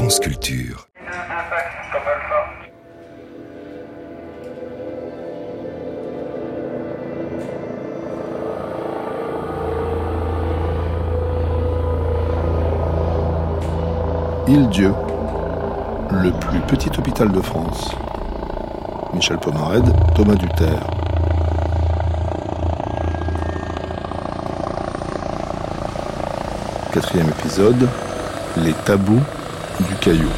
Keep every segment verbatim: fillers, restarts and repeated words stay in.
France Culture. Île-Dieu, le plus petit hôpital de France. Michel Pomarède, Thomas Duterre. Quatrième épisode, les tabous du Caillou.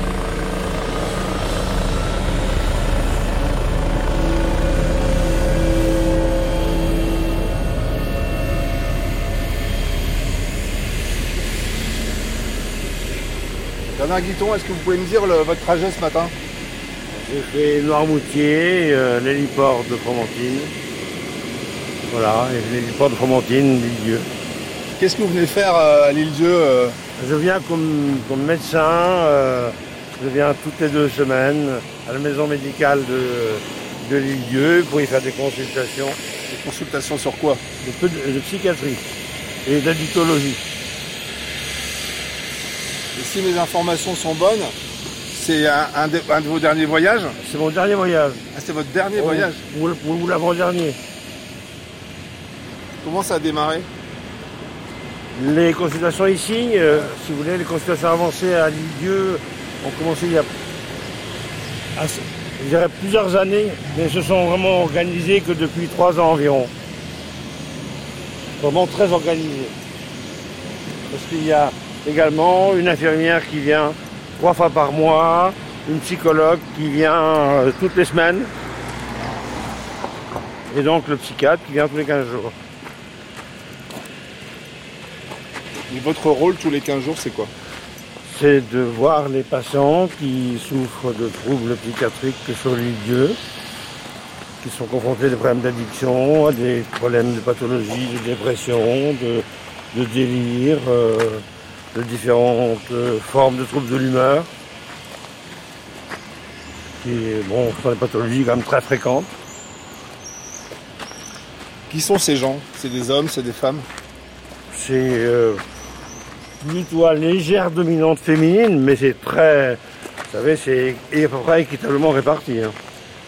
Bernard Guiton, est-ce que vous pouvez me dire le, votre trajet ce matin? J'ai fait Noirmoutier, euh, l'héliport de Fromentine. Voilà, et l'héliport de Fromentine, l'Île-Dieu. Qu'est-ce que vous venez faire euh, à l'Île-Dieu euh... Je viens comme, comme médecin, euh, je viens toutes les deux semaines à la maison médicale de, de l'Île-Dieu pour y faire des consultations. Des consultations sur quoi? de, de, de psychiatrie et d'addictologie. Et si mes informations sont bonnes, c'est un, un, de, un de vos derniers voyages? C'est mon dernier voyage. Ah, c'est votre dernier ou, voyage? Ou, ou, ou l'avant-dernier. Comment ça a démarré? Les consultations ici, euh, si vous voulez, les consultations avancées à l'Île-Dieu ont commencé il y a assez, je dirais plusieurs années, mais se sont vraiment organisées que depuis trois ans environ. Vraiment très organisées. Parce qu'il y a également une infirmière qui vient trois fois par mois, une psychologue qui vient euh, toutes les semaines, et donc le psychiatre qui vient tous les quinze jours. Et votre rôle tous les quinze jours, c'est quoi? C'est de voir les patients qui souffrent de troubles psychiatriques sur l'Île-Dieu, qui sont confrontés à des problèmes d'addiction, à des problèmes de pathologie, de dépression, de, de délire, euh, de différentes euh, formes de troubles de l'humeur, qui bon, sont des pathologies quand même très fréquentes. Qui sont ces gens? C'est des hommes, c'est des femmes? C'est euh, plutôt à légère dominante féminine, mais c'est très, vous savez, c'est à peu près équitablement réparti. Hein.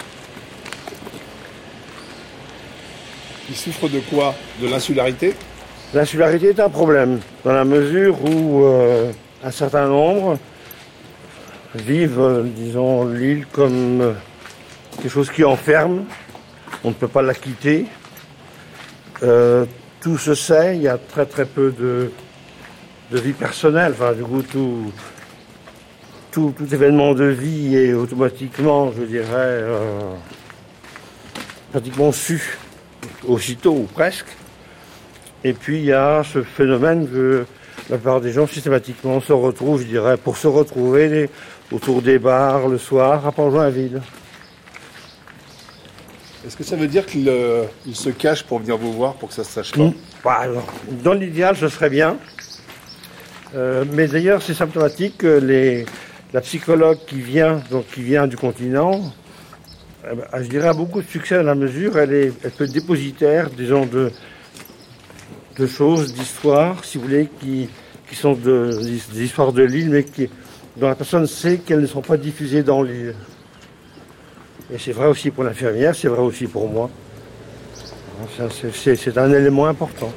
Ils souffrent de quoi? De l'insularité? L'insularité est un problème, dans la mesure où euh, un certain nombre vivent, euh, disons, l'île comme euh, quelque chose qui enferme, on ne peut pas la quitter. Euh, tout se sait, il y a très très peu de, de vie personnelle, enfin du coup tout, tout, tout événement de vie est automatiquement, je dirais, euh, pratiquement su, aussitôt ou presque. Et puis il y a ce phénomène que la plupart des gens systématiquement se retrouvent, je dirais, pour se retrouver les, autour des bars le soir à Port-Joinville. Est-ce que ça veut dire qu'ils euh, se cachent pour venir vous voir, pour que ça se sache pas? Mmh. Bah, alors, dans l'idéal, ce serait bien. Euh, mais d'ailleurs, c'est symptomatique que les, la psychologue qui vient, donc qui vient du continent, eh ben, je dirais, a beaucoup de succès dans la mesure, elle, est, elle peut être dépositaire, disons, de, de choses, d'histoires, si vous voulez, qui, qui sont de, des histoires de l'île, mais qui, dont la personne sait qu'elles ne sont pas diffusées dans l'île. Et c'est vrai aussi pour l'infirmière, c'est vrai aussi pour moi. C'est, c'est, c'est un élément important.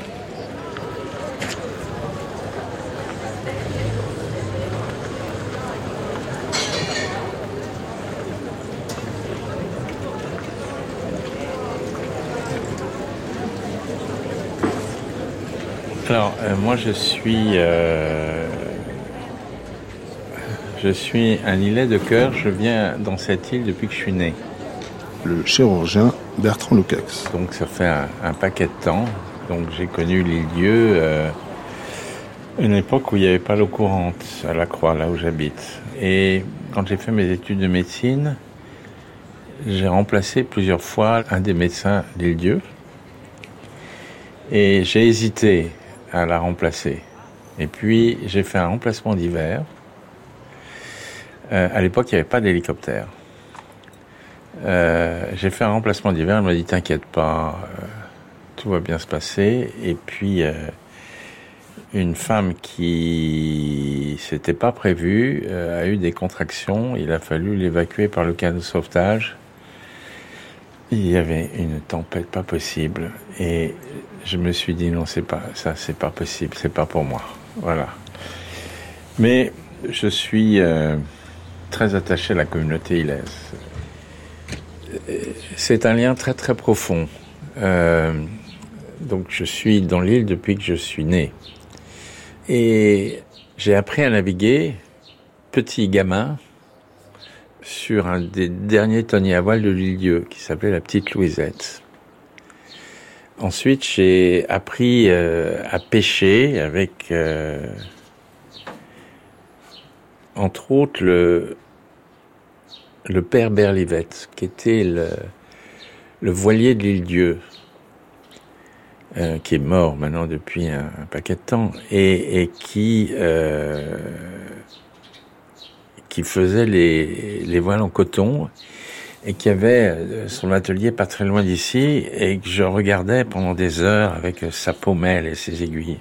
Alors, euh, moi je suis... Euh... Je suis un Lillet de cœur, je viens dans cette île depuis que je suis né. Le chirurgien Bertrand Lukacs. Donc ça fait un, un paquet de temps. Donc j'ai connu l'Île-Dieu, euh, une époque où il n'y avait pas l'eau courante à la Croix, là où j'habite. Et quand j'ai fait mes études de médecine, j'ai remplacé plusieurs fois un des médecins d'Île-Dieu. Et j'ai hésité à la remplacer. Et puis j'ai fait un remplacement d'hiver. Euh, à l'époque, il n'y avait pas d'hélicoptère. Euh, j'ai fait un remplacement d'hiver, elle m'a dit « T'inquiète pas, euh, tout va bien se passer ». Et puis, euh, une femme qui s'était pas prévue euh, a eu des contractions. Il a fallu l'évacuer par le canot de sauvetage. Il y avait une tempête pas possible et je me suis dit non, c'est pas ça, c'est pas possible, c'est pas pour moi. Voilà. Mais je suis euh, très attaché à la communauté ilaise. C'est un lien très très profond. Euh, donc je suis dans l'île depuis que je suis né. Et j'ai appris à naviguer, petit gamin, sur un des derniers tonniers à voile de l'île-Dieu, qui s'appelait la Petite Louisette. Ensuite, j'ai appris euh, à pêcher avec, euh, entre autres, le, le père Berlivette, qui était le, le voilier de l'île-Dieu, euh, qui est mort maintenant depuis un, un paquet de temps, et, et qui... Euh, qui faisait les, les voiles en coton et qui avait son atelier pas très loin d'ici et que je regardais pendant des heures avec sa pommelle et ses aiguilles.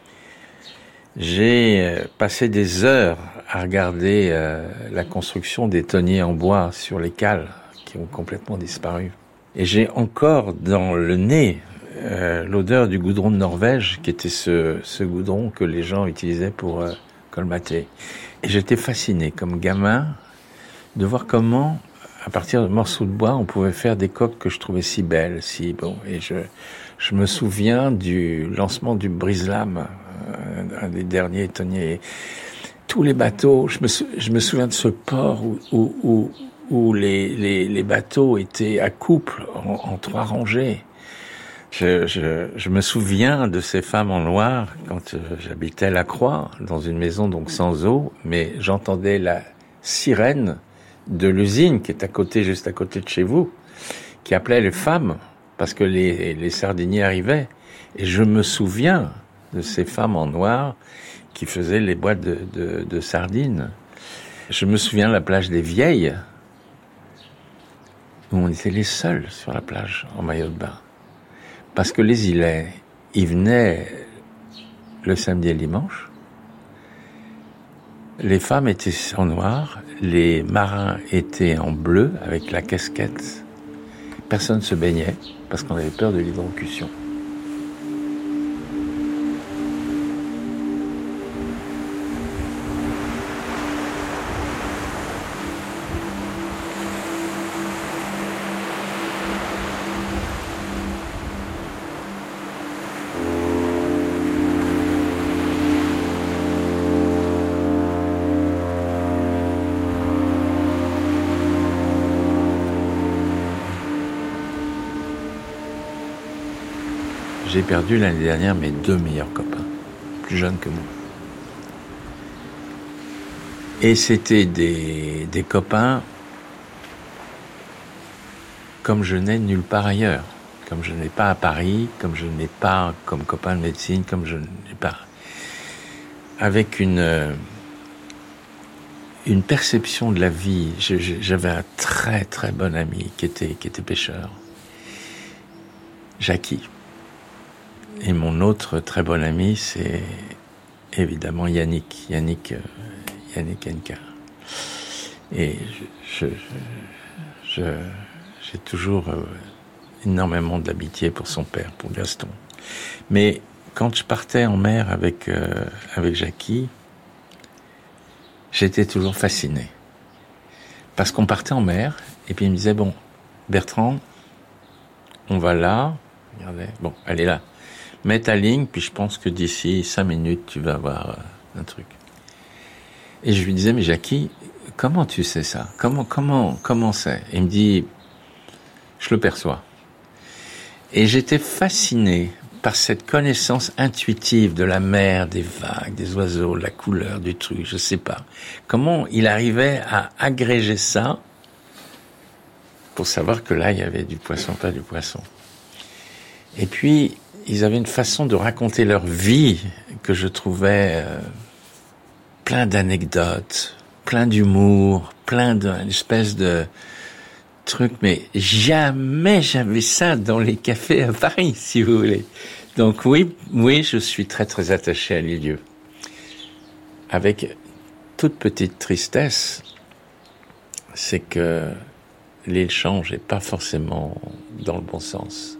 J'ai passé des heures à regarder euh, la construction des tonniers en bois sur les cales qui ont complètement disparu. Et j'ai encore dans le nez euh, l'odeur du goudron de Norvège, qui était ce, ce goudron que les gens utilisaient pour euh, colmater. Et j'étais fasciné, comme gamin, de voir comment, à partir de morceaux de bois, on pouvait faire des coques que je trouvais si belles, si bon. Et je, je me souviens du lancement du brise-lames, un des derniers tonniers. Tous les bateaux, je me, je me souviens de ce port où, où, où, où les, les, les bateaux étaient à couple, en, en trois rangées. Je, je, je me souviens de ces femmes en noir quand euh, j'habitais La Croix, dans une maison donc sans eau, mais j'entendais la sirène de l'usine qui est à côté, juste à côté de chez vous, qui appelait les femmes parce que les, les sardiniers arrivaient. Et je me souviens de ces femmes en noir qui faisaient les boîtes de, de, de sardines. Je me souviens de la plage des Vieilles, où on était les seuls sur la plage en maillot de bain. Parce que les îlets, ils venaient le samedi et le dimanche. Les femmes étaient en noir, les marins étaient en bleu avec la casquette. Personne ne se baignait parce qu'on avait peur de l'hydrocution. J'ai perdu l'année dernière mes deux meilleurs copains, plus jeunes que moi. Et c'était des, des copains comme je n'ai nulle part ailleurs, comme je n'ai pas à Paris, comme je n'ai pas comme copain de médecine, comme je n'ai pas... Avec une, une perception de la vie. Je, je, j'avais un très très bon ami qui était, qui était pêcheur, Jackie. Et mon autre très bon ami, c'est évidemment Yannick, Yannick, euh, Yannick Enka. Et je, je, je, j'ai toujours euh, énormément d'amitié pour son père, pour Gaston. Mais quand je partais en mer avec, euh, avec Jackie, j'étais toujours fasciné. Parce qu'on partait en mer, et puis il me disait, bon, Bertrand, on va là, regardez, bon, elle est là. Mets ta ligne, puis je pense que d'ici cinq minutes, tu vas avoir euh, un truc. Et je lui disais, mais Jackie, comment tu sais ça? Comment, comment, comment c'est? Et il me dit, je le perçois. Et j'étais fasciné par cette connaissance intuitive de la mer, des vagues, des oiseaux, la couleur du truc, je sais pas. Comment il arrivait à agréger ça pour savoir que là, il y avait du poisson, pas du poisson. Et puis, ils avaient une façon de raconter leur vie que je trouvais euh, plein d'anecdotes, plein d'humour, plein d'une espèce de truc, mais jamais j'avais ça dans les cafés à Paris, si vous voulez. Donc oui, oui, je suis très très attaché à l'Île-Dieu. Avec toute petite tristesse, c'est que l'île change et pas forcément dans le bon sens.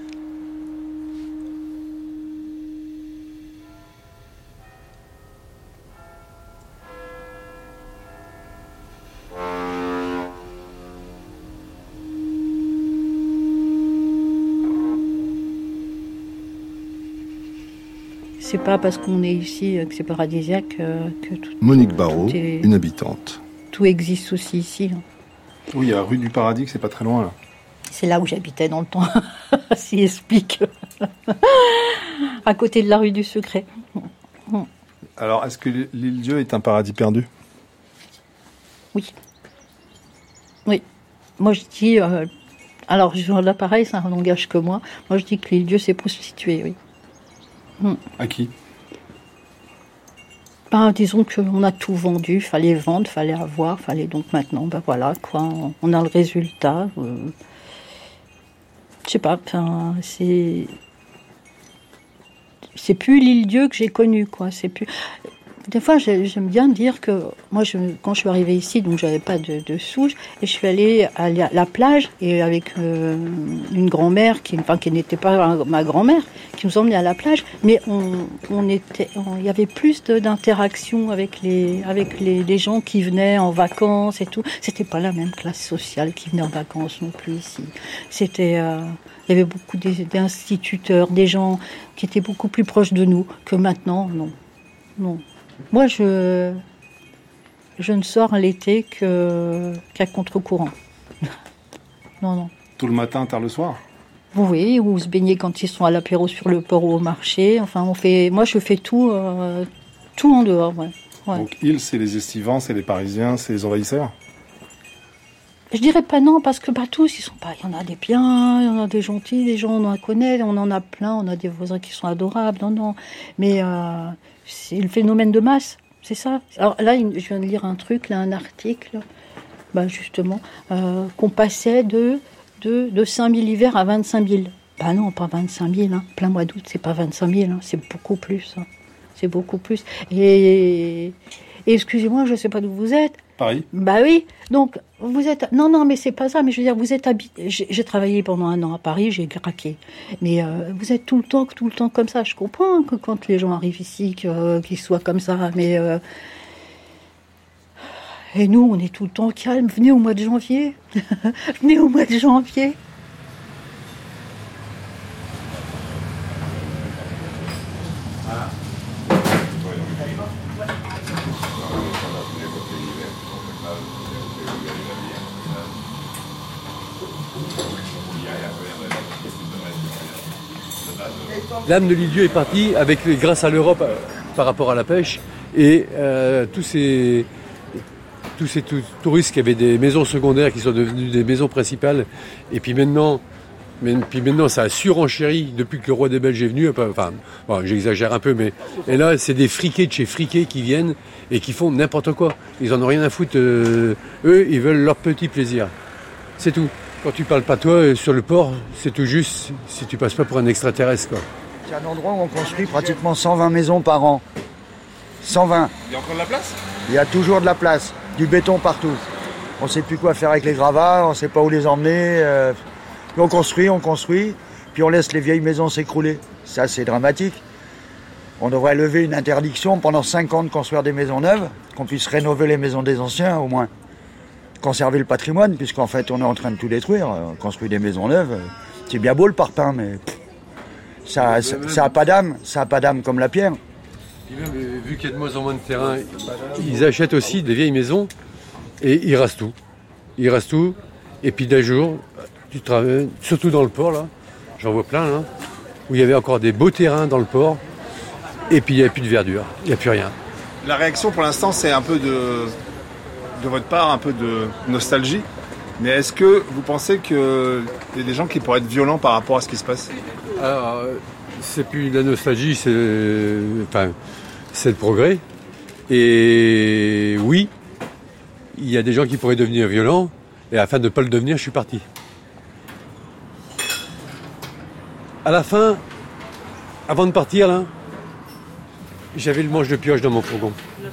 C'est pas parce qu'on est ici que c'est paradisiaque euh, que tout. Monique Barrault, tout est, une habitante. Tout existe aussi ici. Hein. Oui, il y a rue du Paradis, que c'est pas très loin là. C'est là où j'habitais dans le temps, s'il explique. À côté de la rue du Secret. Alors, est-ce que l'île-Dieu est un paradis perdu? Oui. Oui. Moi, je dis... Euh, alors, là, pareil, ça n'engage que moi. Moi, je dis que l'île-Dieu s'est prostituée, oui. Hmm. À qui? Ben, disons qu'on a tout vendu, fallait vendre, fallait avoir, fallait donc maintenant, ben voilà, quoi, on a le résultat. Euh, je sais pas, enfin, c'est... C'est plus l'île-Dieu que j'ai connue, quoi, c'est plus... Des fois, j'aime bien dire que moi, je, quand je suis arrivée ici, donc j'avais pas de, de sous, et je suis allée à la plage et avec euh, une grand-mère qui, enfin, qui n'était pas ma grand-mère, qui nous emmenait à la plage, mais on, on était, il y avait plus d'interaction avec les, avec les, les gens qui venaient en vacances et tout. C'était pas la même classe sociale qui venait en vacances non plus ici. C'était, euh, il y avait beaucoup d'instituteurs, des gens qui étaient beaucoup plus proches de nous que maintenant. Non, non. Moi, je, je ne sors l'été que, qu'à contre-courant. Non, non. Tout le matin, tard le soir? Oui, ou se baigner quand ils sont à l'apéro sur le port ou au marché. Enfin, on fait, moi, je fais tout, euh, tout en dehors. Ouais. Ouais. Donc, île, c'est les estivants, c'est les Parisiens, c'est les envahisseurs? Je dirais pas non, parce que pas tous, ils sont pas. Il y en a des biens, il y en a des gentils, des gens, on en connaît, on en a plein, on a des voisins qui sont adorables. Non, non. Mais. Euh, C'est le phénomène de masse, c'est ça. Alors là, je viens de lire un truc, là, un article, bah justement, euh, qu'on passait de, de, de cinq mille hivers à vingt-cinq mille. Bah non, pas vingt-cinq mille, hein. Plein mois d'août, c'est pas vingt-cinq mille, hein. C'est beaucoup plus. Hein. C'est beaucoup plus. Et, et excusez-moi, je ne sais pas d'où vous êtes. Paris. Bah oui, donc vous êtes... Non, non, mais c'est pas ça, mais je veux dire, vous êtes habité... J'ai, j'ai travaillé pendant un an à Paris, j'ai craqué. Mais euh, vous êtes tout le temps, tout le temps comme ça. Je comprends que quand les gens arrivent ici, que, qu'ils soient comme ça, mais... Euh... Et nous, on est tout le temps calme. Venez au mois de janvier. Venez au mois de janvier. L'âme de l'île-Dieu est partie avec, grâce à l'Europe euh, par rapport à la pêche et euh, tous ces, tous ces tou- touristes qui avaient des maisons secondaires qui sont devenues des maisons principales. Et puis maintenant, mais, puis maintenant ça a surenchéri depuis que le roi des Belges est venu. Enfin, bon, j'exagère un peu, mais et là c'est des friqués de chez friqués qui viennent et qui font n'importe quoi. Ils en ont rien à foutre. Euh, eux, ils veulent leur petit plaisir. C'est tout. Quand tu parles pas toi sur le port, c'est tout juste si tu passes pas pour un extraterrestre, quoi. C'est un endroit où on construit pratiquement cent vingt maisons par an. cent vingt. Il y a encore de la place? Il y a toujours de la place, du béton partout. On ne sait plus quoi faire avec les gravats, on ne sait pas où les emmener. Euh... Puis on construit, on construit, puis on laisse les vieilles maisons s'écrouler. Ça, c'est dramatique. On devrait lever une interdiction pendant cinq ans de construire des maisons neuves, qu'on puisse rénover les maisons des anciens au moins. Conserver le patrimoine, puisqu'en fait on est en train de tout détruire. On construit des maisons neuves. C'est bien beau le parpaing, mais pff, ça ça n'a pas d'âme. Ça n'a pas d'âme comme la pierre. Et même, vu qu'il y a de moins en moins de terrain, ils achètent aussi des vieilles maisons et ils rasent tout. Ils rasent tout. Et puis d'un jour, tu travailles, surtout dans le port, là, j'en vois plein, là, où il y avait encore des beaux terrains dans le port, et puis il n'y a plus de verdure, il n'y a plus rien. La réaction pour l'instant, c'est un peu de, de votre part, un peu de nostalgie. Mais est-ce que vous pensez qu'il y a des gens qui pourraient être violents par rapport à ce qui se passe? Alors, c'est plus de la nostalgie, c'est, enfin, c'est le progrès. Et oui, il y a des gens qui pourraient devenir violents, et afin de ne pas le devenir, je suis parti. À la fin, Avant de partir, là, j'avais le manche de pioche dans mon fourgon.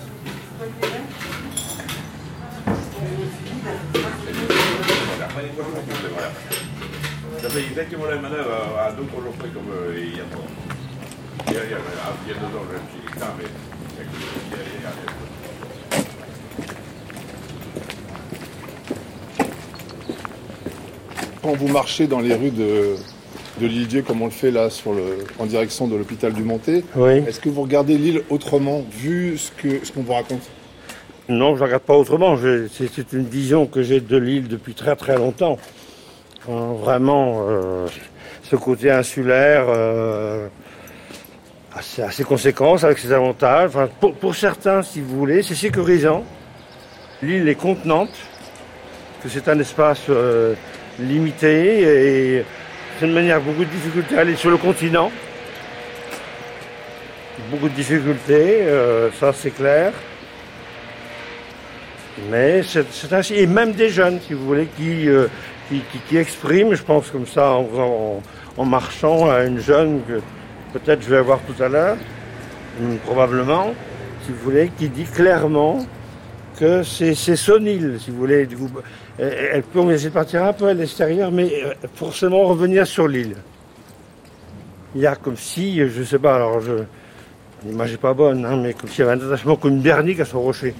Quand vous marchez dans les rues de, de l'Île-Dieu, comme on le fait là sur le, en direction de l'hôpital du Montet, Oui. est-ce que vous regardez l'île autrement, vu ce, que, ce qu'on vous raconte? Non, je ne regarde pas autrement. Je, c'est, c'est une vision que j'ai de l'île depuis très très longtemps. Hein, vraiment, euh, ce côté insulaire, euh, assez, assez conséquence avec ses avantages. Enfin, pour, pour certains, si vous voulez, c'est sécurisant. L'île est contenante, que c'est un espace euh, limité et c'est une manière beaucoup de difficultés à aller sur le continent. Beaucoup de difficultés, euh, ça c'est clair. Mais c'est, c'est ainsi, et même des jeunes, si vous voulez, qui, euh, qui, qui, qui expriment, je pense comme ça, en, en, en marchant à une jeune que peut-être je vais voir tout à l'heure, probablement, si vous voulez, qui dit clairement que c'est, c'est son île, si vous voulez. Du coup, elle, elle peut essayer de partir un peu à l'extérieur, mais forcément revenir sur l'île. Il y a comme si, je ne sais pas, alors je, l'image n'est pas bonne, hein, mais comme s'il y avait un attachement comme une bernique à son rocher.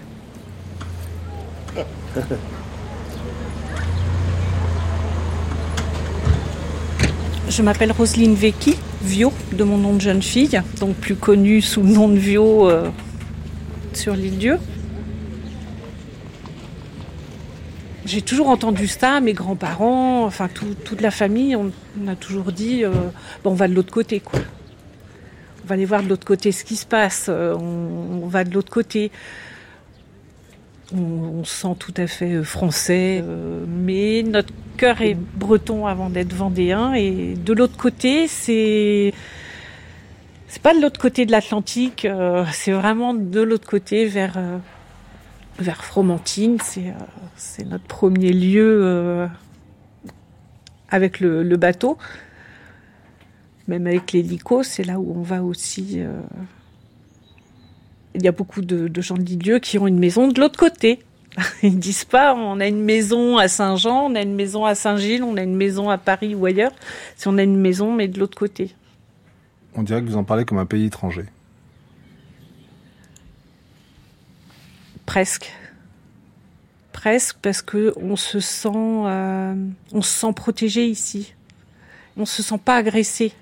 Je m'appelle Roselyne Vecchi, Vio, de mon nom de jeune fille, donc plus connue sous le nom de Vio euh, sur l'Île-Dieu. J'ai toujours entendu ça, mes grands-parents, enfin tout, toute la famille, on, on a toujours dit, euh, bon, on va de l'autre côté, quoi. On va aller voir de l'autre côté ce qui se passe, euh, on, on va de l'autre côté. On, on se sent tout à fait français, euh, mais notre cœur est breton avant d'être vendéen. Et de l'autre côté, c'est c'est pas de l'autre côté de l'Atlantique, euh, c'est vraiment de l'autre côté vers euh, vers Fromentine. C'est euh, c'est notre premier lieu euh, avec le, le bateau, même avec l'hélico, c'est là où on va aussi. Euh, Il y a beaucoup de, de gens de l'Île-Dieu qui ont une maison de l'autre côté. Ils ne disent pas on a une maison à Saint-Jean, on a une maison à Saint-Gilles, on a une maison à Paris ou ailleurs. Si on a une maison, mais de l'autre côté. On dirait que vous en parlez comme un pays étranger. Presque. Presque, parce qu'on se sent, euh, on se sent protégé ici. On ne se sent pas agressé.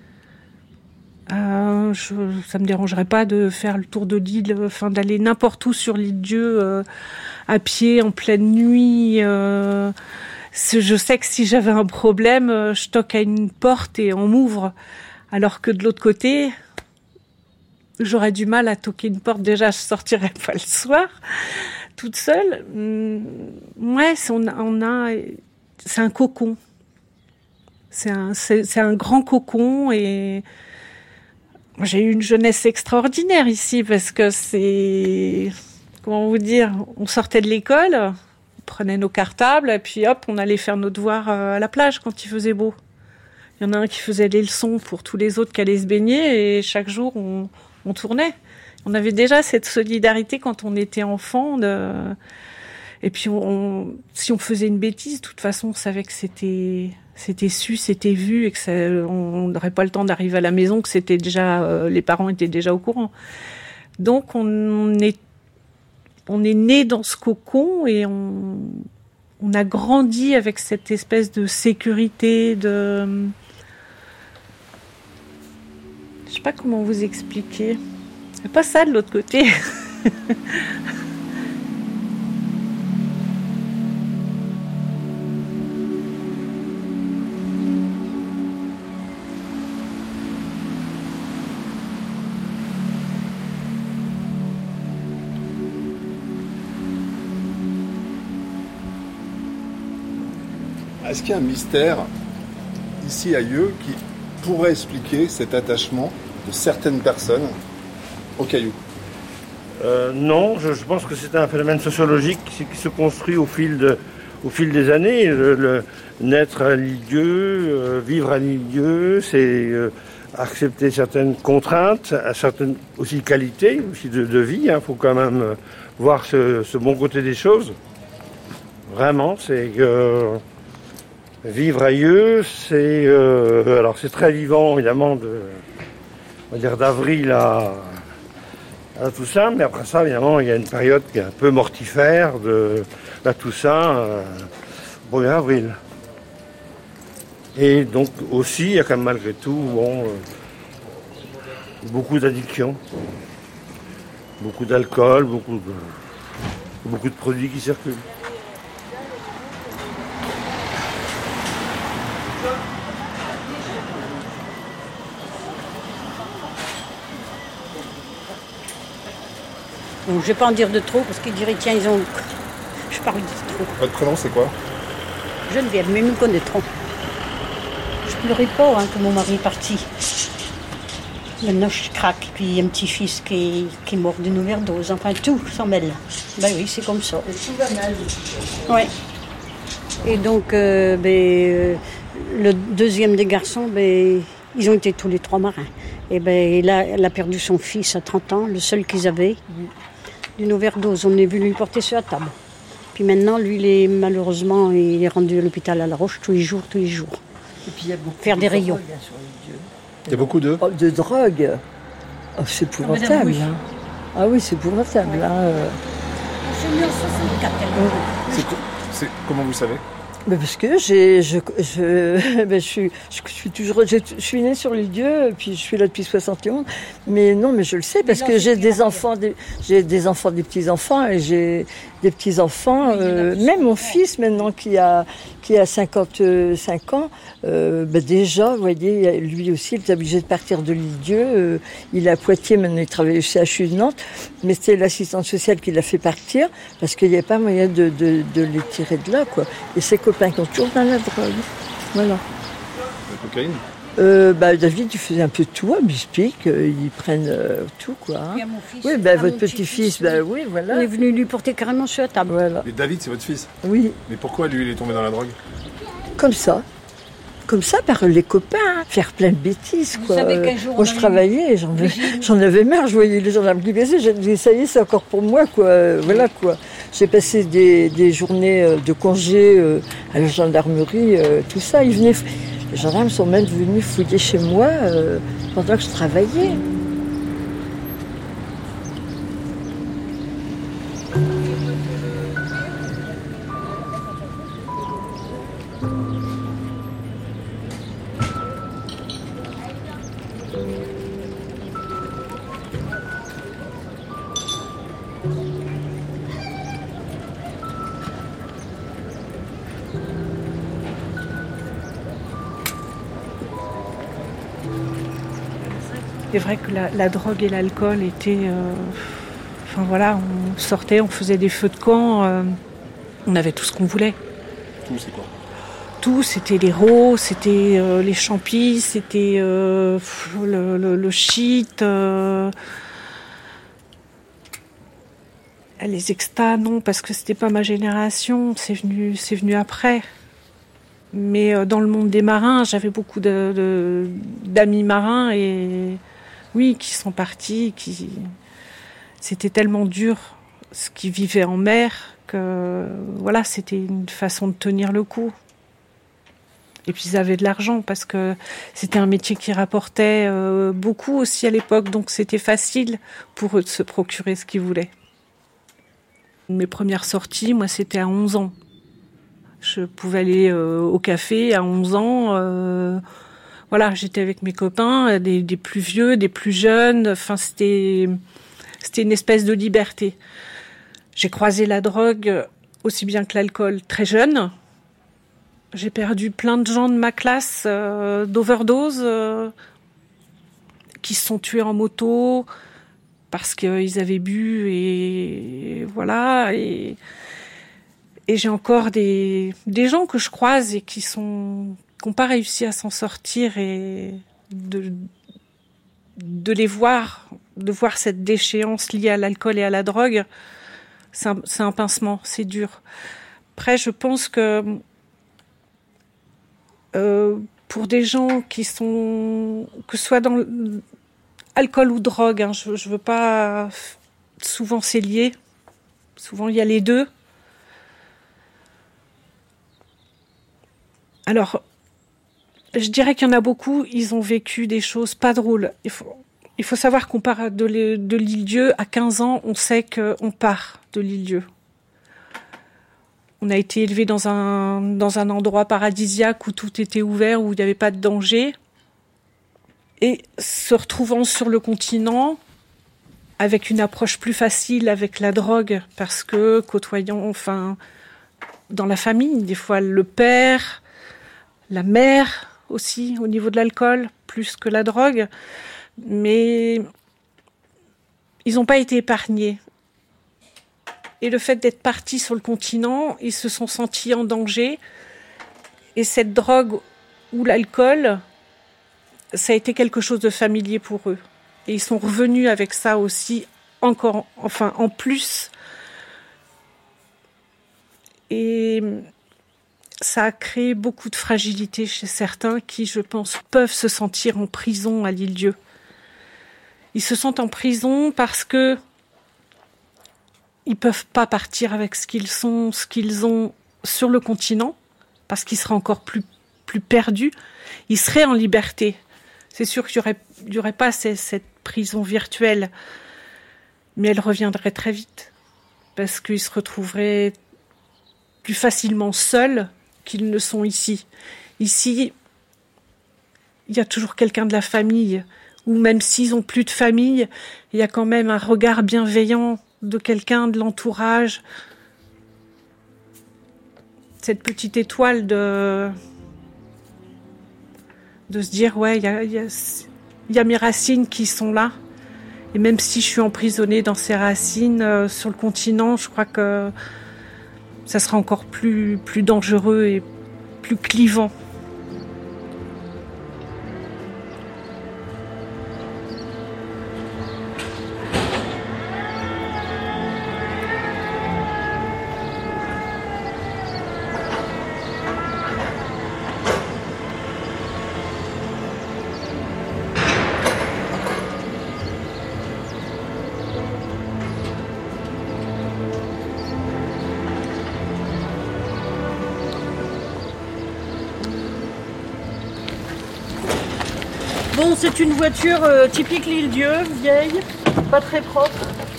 Euh, je, ça me dérangerait pas de faire le tour de l'île, enfin d'aller n'importe où sur l'Île-Dieu euh, à pied en pleine nuit. Euh, je sais que si j'avais un problème, je toque à une porte et on m'ouvre. Alors que de l'autre côté, j'aurais du mal à toquer une porte. Déjà, je sortirais pas le soir toute seule. Ouais, c'est, on a, on a, c'est un cocon. C'est un, c'est, c'est un grand cocon et j'ai eu une jeunesse extraordinaire ici parce que c'est, comment vous dire, on sortait de l'école, on prenait nos cartables et puis hop, on allait faire nos devoirs à la plage quand il faisait beau. Il y en a un qui faisait les leçons pour tous les autres qui allaient se baigner et chaque jour on, on tournait. On avait déjà cette solidarité quand on était enfant. De... Et puis on, on, si on faisait une bêtise, de toute façon on savait que c'était... C'était su, c'était vu et que ça, on n'aurait pas le temps d'arriver à la maison, que c'était déjà, euh, les parents étaient déjà au courant. Donc on est, on est né dans ce cocon et on, on a grandi avec cette espèce de sécurité, de, je sais pas comment vous expliquer. C'est pas ça de l'autre côté. Est-ce qu'il y a un mystère, ici à Yeux, qui pourrait expliquer cet attachement de certaines personnes aux cailloux? euh, Non, je, je pense que c'est un phénomène sociologique qui, qui se construit au fil, de, au fil des années. Le, le, naître à l'Île-Dieu, euh, vivre à l'Île-Dieu, c'est euh, accepter certaines contraintes, à certaines aussi qualités aussi de, de vie. Il hein. faut quand même voir ce, ce bon côté des choses. Vraiment, c'est que vivre ailleurs, c'est euh, alors c'est très vivant évidemment de, on va dire d'avril à, à Toussaint, mais après ça évidemment il y a une période qui est un peu mortifère de la Toussaint, euh, premier avril. Et donc aussi il y a quand même malgré tout bon, euh, beaucoup d'addictions, beaucoup d'alcool, beaucoup de, beaucoup de produits qui circulent. Bon, je ne vais pas en dire de trop parce qu'ils diraient tiens ils ont. Je parle de trop. Votre prénom c'est quoi? Geneviève, mais ils nous connaîtront. Je pleurais pas hein, que mon mari est parti. Maintenant je craque, puis il y a un petit-fils qui est, qui est mort d'une overdose, enfin tout s'en mêle. Ben oui, c'est comme ça. Et tout va mal. Ouais. Et donc euh, ben, euh, le deuxième des garçons, ben, ils ont été tous les trois marins. Et ben là, elle a perdu son fils à trente ans, le seul qu'ils avaient. D'une overdose, on est venu lui porter sur la table. Puis maintenant, lui, il est, malheureusement, il est rendu à l'hôpital à La Roche tous les jours, tous les jours. Et puis il y a beaucoup faire de des rayons. drogue, hein, sur les dieux. Il y a beaucoup de... Oh, de drogue. Oh, c'est épouvantable. Ah, oui. Hein. Ah oui, c'est épouvantable. Hein. euh. C'est né en soixante-quatre. C'est, c'est... Comment vous savez? Mais parce que j'ai, je, je, ben je, suis, je suis toujours, je, je suis née sur les dieux, puis je suis là depuis soixante et onze. Mais non, mais je le sais parce que j'ai des enfants, des, j'ai des enfants, des petits enfants, et j'ai des petits enfants. Euh, même mon fils maintenant qui a qui a cinquante-cinq ans, euh, ben déjà, vous voyez, lui aussi, il est obligé de partir de l'Île-Dieu. Euh, il est à Poitiers, maintenant il travaille au C H U de Nantes, mais c'est l'assistante sociale qui l'a fait partir parce qu'il n'y avait pas moyen de, de, de les tirer de là, quoi. Et ses copains qui ont toujours dans la drogue. Voilà. La cocaïne? Euh, bah, David, il faisait un peu tout à Bispic, euh, ils prennent euh, tout, quoi. Hein. Fils, oui, bah, votre petit-fils, bah, oui, voilà. On est venu lui porter carrément sur la table. Voilà. Mais David, c'est votre fils? Oui. Mais pourquoi lui, il est tombé dans la drogue? Comme ça. Comme ça, par les copains, hein. Faire plein de bêtises, Vous quoi. savez qu'un jour, moi, je travaillais, j'en, j'en avais marre, je voyais les gendarmes qui baisaient, j'ai dit, ça y est, c'est encore pour moi, quoi. Euh, voilà, quoi. J'ai passé des, des journées de congé euh, à la gendarmerie, euh, tout ça. Ils venaient, les gendarmes sont même venus fouiller chez moi euh, pendant que je travaillais. C'est vrai que la, la drogue et l'alcool étaient... Euh, enfin voilà, on sortait, on faisait des feux de camp, euh, on avait tout ce qu'on voulait. Tout, c'est quoi? Tout, c'était les roses, c'était euh, les champis, c'était euh, le, le, le shit, euh, les extas, non, parce que c'était pas ma génération, c'est venu, c'est venu après. Mais euh, dans le monde des marins, j'avais beaucoup de, de, d'amis marins et oui, qui sont partis, qui c'était tellement dur ce qu'ils vivaient en mer que voilà, c'était une façon de tenir le coup. Et puis ils avaient de l'argent parce que c'était un métier qui rapportait euh, beaucoup aussi à l'époque, donc c'était facile pour eux de se procurer ce qu'ils voulaient. Mes premières sorties, moi, c'était à onze ans. Je pouvais aller euh, au café à onze ans. Euh, voilà, j'étais avec mes copains, des, des plus vieux, des plus jeunes. Enfin, c'était, c'était une espèce de liberté. J'ai croisé la drogue aussi bien que l'alcool très jeune. J'ai perdu plein de gens de ma classe euh, d'overdose euh, qui se sont tués en moto parce qu'ils avaient bu et voilà. Et, et j'ai encore des, des gens que je croise et qui sont qui n'ont pas réussi à s'en sortir et de, de les voir, de voir cette déchéance liée à l'alcool et à la drogue, c'est un, c'est un pincement, c'est dur. Après, je pense que Euh, pour des gens qui sont, que ce soit dans alcool ou drogue, hein, je, je veux pas, souvent c'est lié, souvent il y a les deux. Alors, je dirais qu'il y en a beaucoup, ils ont vécu des choses pas drôles. Il faut, il faut savoir qu'on part de, de l'île-Dieu, à quinze ans, on sait qu'on part de l'île-Dieu. On a été élevé dans un, dans un endroit paradisiaque où tout était ouvert, où il n'y avait pas de danger. Et se retrouvant sur le continent, avec une approche plus facile avec la drogue, parce que côtoyant, enfin, dans la famille, des fois le père, la mère aussi, au niveau de l'alcool, plus que la drogue. Mais ils n'ont pas été épargnés. Et le fait d'être partis sur le continent, ils se sont sentis en danger. Et cette drogue ou l'alcool, ça a été quelque chose de familier pour eux. Et ils sont revenus avec ça aussi, encore, enfin, en plus. Et ça a créé beaucoup de fragilité chez certains qui, je pense, peuvent se sentir en prison à l'île-Dieu. Ils se sentent en prison parce que ils peuvent pas partir avec ce qu'ils sont, ce qu'ils ont sur le continent, parce qu'ils seraient encore plus, plus perdus. Ils seraient en liberté. C'est sûr qu'il y aurait, il y aurait pas ces, cette prison virtuelle, mais elle reviendrait très vite, parce qu'ils se retrouveraient plus facilement seuls qu'ils ne sont ici. Ici, il y a toujours quelqu'un de la famille, ou même s'ils ont plus de famille, il y a quand même un regard bienveillant de quelqu'un de l'entourage. Cette petite étoile de de se dire ouais, il y a, y, a, y a mes racines qui sont là, et même si je suis emprisonnée dans ces racines euh, sur le continent, je crois que ça sera encore plus plus dangereux et plus clivant. Bon, c'est une voiture euh, typique l'île-Dieu, vieille, pas très propre.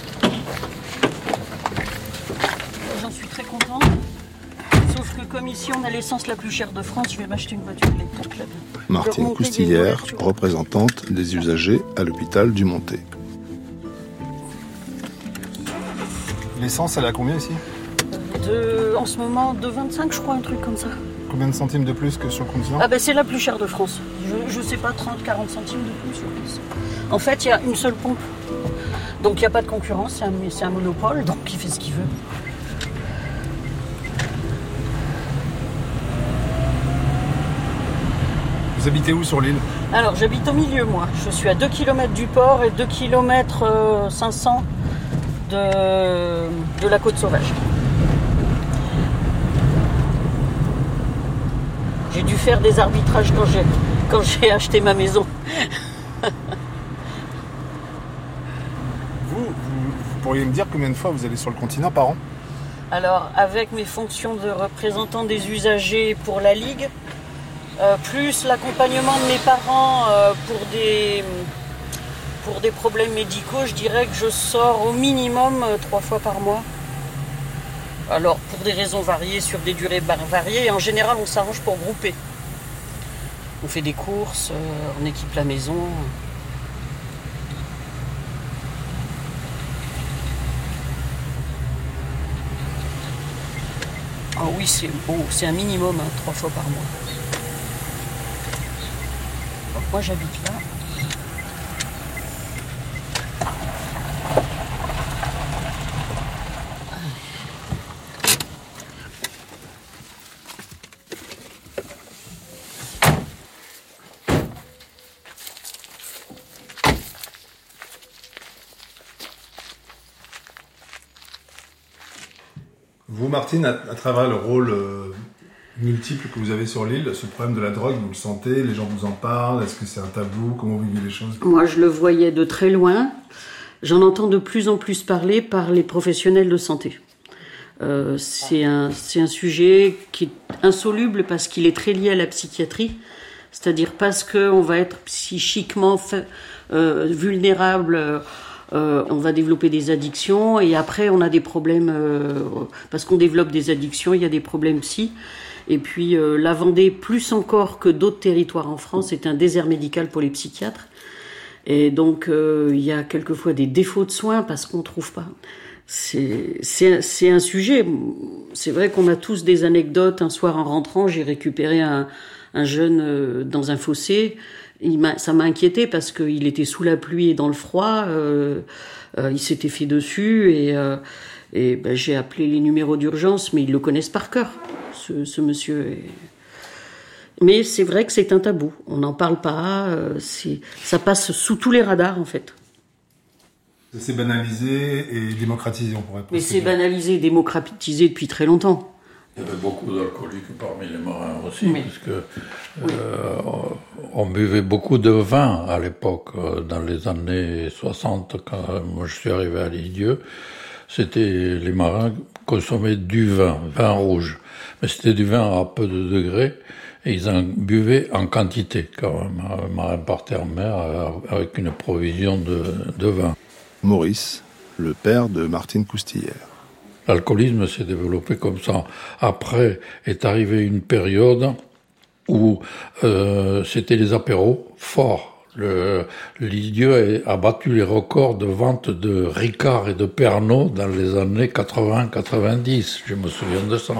J'en suis très contente. Sauf que comme ici on a l'essence la plus chère de France, je vais m'acheter une voiture électrique là-bas. Martine Coustillière, représentante des usagers à l'hôpital du Montet. L'essence, elle est à combien ici? de, En ce moment, deux virgule vingt-cinq, je crois, un truc comme ça. Combien de centimes de plus que sur le continent? Ah ben c'est la plus chère de France. Je, je sais pas, trente, quarante centimes de plus, je pense. En fait, il y a une seule pompe. Donc il n'y a pas de concurrence, c'est un, c'est un monopole, donc il fait ce qu'il veut. Vous habitez où sur l'île? Alors j'habite au milieu, moi. Je suis à deux kilomètres du port et deux kilomètres cinq cents de, de la côte sauvage. J'ai dû faire des arbitrages quand j'ai, quand j'ai acheté ma maison. vous, vous, vous pourriez me dire combien de fois vous allez sur le continent par an? Alors, avec mes fonctions de représentant des usagers pour la Ligue, euh, plus l'accompagnement de mes parents euh, pour, des, pour des problèmes médicaux, je dirais que je sors au minimum euh, trois fois par mois. Alors, pour des raisons variées, sur des durées variées, et en général, on s'arrange pour grouper. On fait des courses, euh, on équipe la maison. Ah oui, c'est bon, c'est un minimum, hein, trois fois par mois. Donc, moi, j'habite là. Vous, Martine, à, à travers le rôle euh, multiples que vous avez sur l'île, ce problème de la drogue, vous le sentez, les gens vous en parlent, est-ce que c'est un tabou, comment vous vivez les choses? Moi, je le voyais de très loin. J'en entends de plus en plus parler par les professionnels de santé. Euh, c'est un, c'est un sujet qui est insoluble parce qu'il est très lié à la psychiatrie, c'est-à-dire parce qu'on va être psychiquement fa- euh, vulnérable, euh, on va développer des addictions et après on a des problèmes, euh, parce qu'on développe des addictions, il y a des problèmes psy. Et puis euh, la Vendée, plus encore que d'autres territoires en France, est un désert médical pour les psychiatres. Et donc euh, il y a quelquefois des défauts de soins parce qu'on ne trouve pas. C'est, c'est, c'est un sujet. C'est vrai qu'on a tous des anecdotes. Un soir en rentrant, j'ai récupéré un, un jeune euh, dans un fossé. Il m'a, ça m'a inquiété parce qu'il était sous la pluie et dans le froid. Euh, euh, il s'était fait dessus et, euh, et ben, j'ai appelé les numéros d'urgence, mais ils le connaissent par cœur, ce, ce monsieur. Et... Mais c'est vrai que c'est un tabou. On n'en parle pas. Euh, c'est, ça passe sous tous les radars en fait. C'est banalisé et démocratisé, on pourrait penser. Mais c'est banalisé et démocratisé depuis très longtemps. Il y avait beaucoup d'alcooliques parmi les marins aussi, oui. puisque oui. euh, on buvait beaucoup de vin à l'époque, dans les années soixante, quand moi je suis arrivé à l'Île-Dieu. C'était, les marins consommaient du vin, vin rouge. Mais c'était du vin à peu de degrés, et ils en buvaient en quantité, quand même. Un marin partait en mer avec une provision de, de vin. Maurice, le père de Martine Coustillère. L'alcoolisme s'est développé comme ça. Après est arrivée une période où euh, c'était les apéros forts. Le, l'Île-Dieu a battu les records de vente de Ricard et de Pernod dans les années quatre-vingts quatre-vingt-dix. Je me souviens de ça.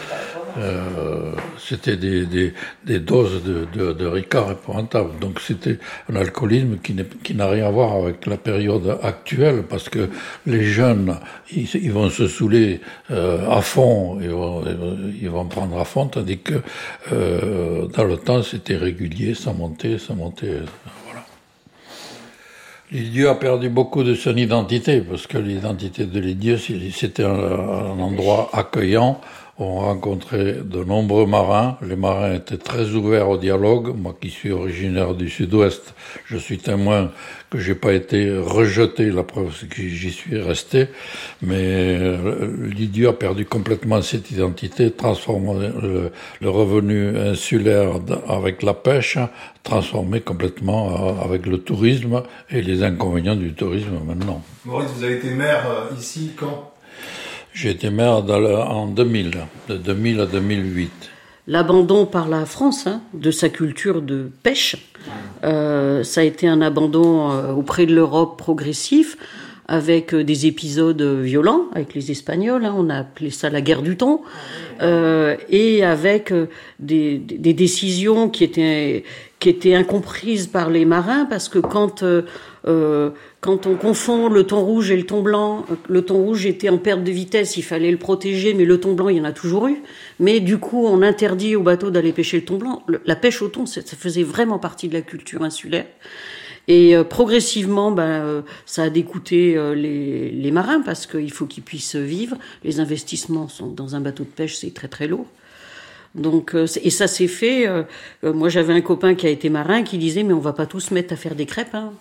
Euh, c'était des, des, des doses de, de, de Ricard épouvantables. Donc c'était un alcoolisme qui, n'est, qui n'a rien à voir avec la période actuelle, parce que les jeunes, ils, ils vont se saouler euh, à fond, ils vont, ils vont prendre à fond, tandis que euh, dans le temps c'était régulier, ça montait, ça montait. Voilà. L'Île-Dieu a perdu beaucoup de son identité, parce que l'identité de l'Île-Dieu, c'était un, un endroit accueillant. On rencontrait de nombreux marins. Les marins étaient très ouverts au dialogue. Moi qui suis originaire du sud-ouest, je suis témoin que j'ai pas été rejeté. La preuve, c'est que j'y suis resté. Mais l'Île-Dieu a perdu complètement cette identité, transformant le, le revenu insulaire avec la pêche, transformé complètement avec le tourisme et les inconvénients du tourisme maintenant. Maurice, vous avez été maire ici quand ? J'ai été maire dans le, en deux mille, de deux mille à deux mille huit. L'abandon par la France hein, de sa culture de pêche, euh, ça a été un abandon euh, auprès de l'Europe progressif, avec euh, des épisodes violents avec les Espagnols, hein, on a appelé ça la guerre du thon, euh, et avec euh, des, des décisions qui étaient, qui étaient incomprises par les marins, parce que quand... Euh, Euh, quand on confond le thon rouge et le thon blanc, le thon rouge était en perte de vitesse, il fallait le protéger, mais le thon blanc, il y en a toujours eu. Mais du coup, on interdit aux bateaux d'aller pêcher le thon blanc. Le, la pêche au thon, ça, ça faisait vraiment partie de la culture insulaire. Et euh, progressivement, ben, euh, ça a dégoûté euh, les, les marins, parce qu'il faut qu'ils puissent vivre. Les investissements sont, dans un bateau de pêche, c'est très très lourd. Donc, euh, et ça s'est fait. Euh, euh, moi, j'avais un copain qui a été marin qui disait, mais on va pas tous se mettre à faire des crêpes, hein.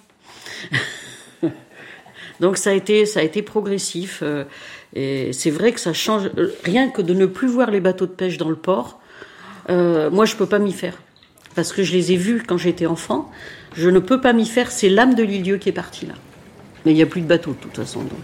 Donc ça a été ça a été progressif euh, et c'est vrai que ça change, rien que de ne plus voir les bateaux de pêche dans le port. Euh, moi je peux pas m'y faire parce que je les ai vus quand j'étais enfant. Je ne peux pas m'y faire, c'est l'âme de l'Île-Dieu qui est partie là. Mais il y a plus de bateaux de toute façon donc.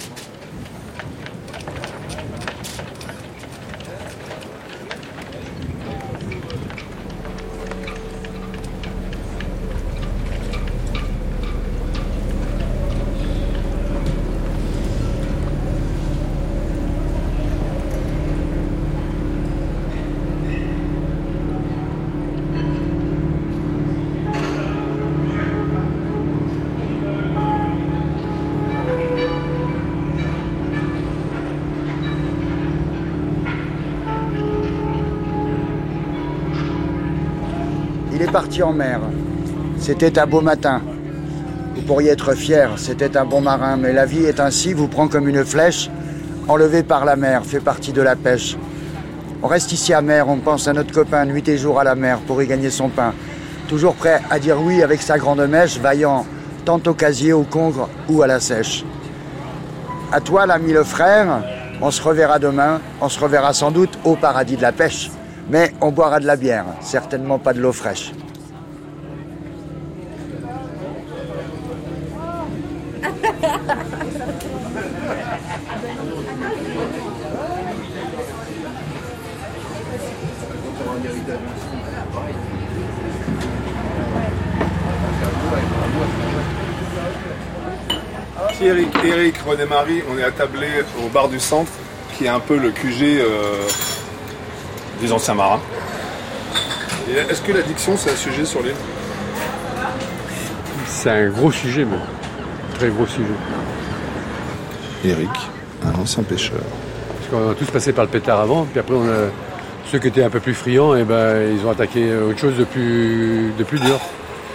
Il est parti en mer. C'était un beau matin. Vous pourriez être fier, c'était un bon marin. Mais la vie est ainsi, vous prend comme une flèche, enlevée par la mer, fait partie de la pêche. On reste ici à Mer, on pense à notre copain nuit et jour à la mer pour y gagner son pain. Toujours prêt à dire oui avec sa grande mèche, vaillant tant au casier, au congre ou à la sèche. À toi l'ami le frère, on se reverra demain, on se reverra sans doute au paradis de la pêche. Mais on boira de la bière, certainement pas de l'eau fraîche. Pierrick, Eric, René-Marie, on est attablé au bar du centre, qui est un peu le Q G euh, des anciens marins. Et est-ce que l'addiction, c'est un sujet sur l'île? C'est un gros sujet, même. Très gros sujet. Eric, un ancien pêcheur. Parce qu'on a tous passé par le pétard avant, puis après, on a... ceux qui étaient un peu plus friands, et ben, ils ont attaqué autre chose de plus, de plus dur.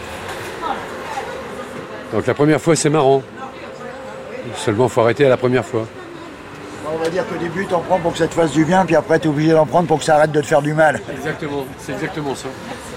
Donc la première fois, c'est marrant. Seulement, il faut arrêter à la première fois. On va dire qu'au début, t'en prends pour que ça te fasse du bien, puis après, t'es obligé d'en prendre pour que ça arrête de te faire du mal. Exactement, c'est exactement ça.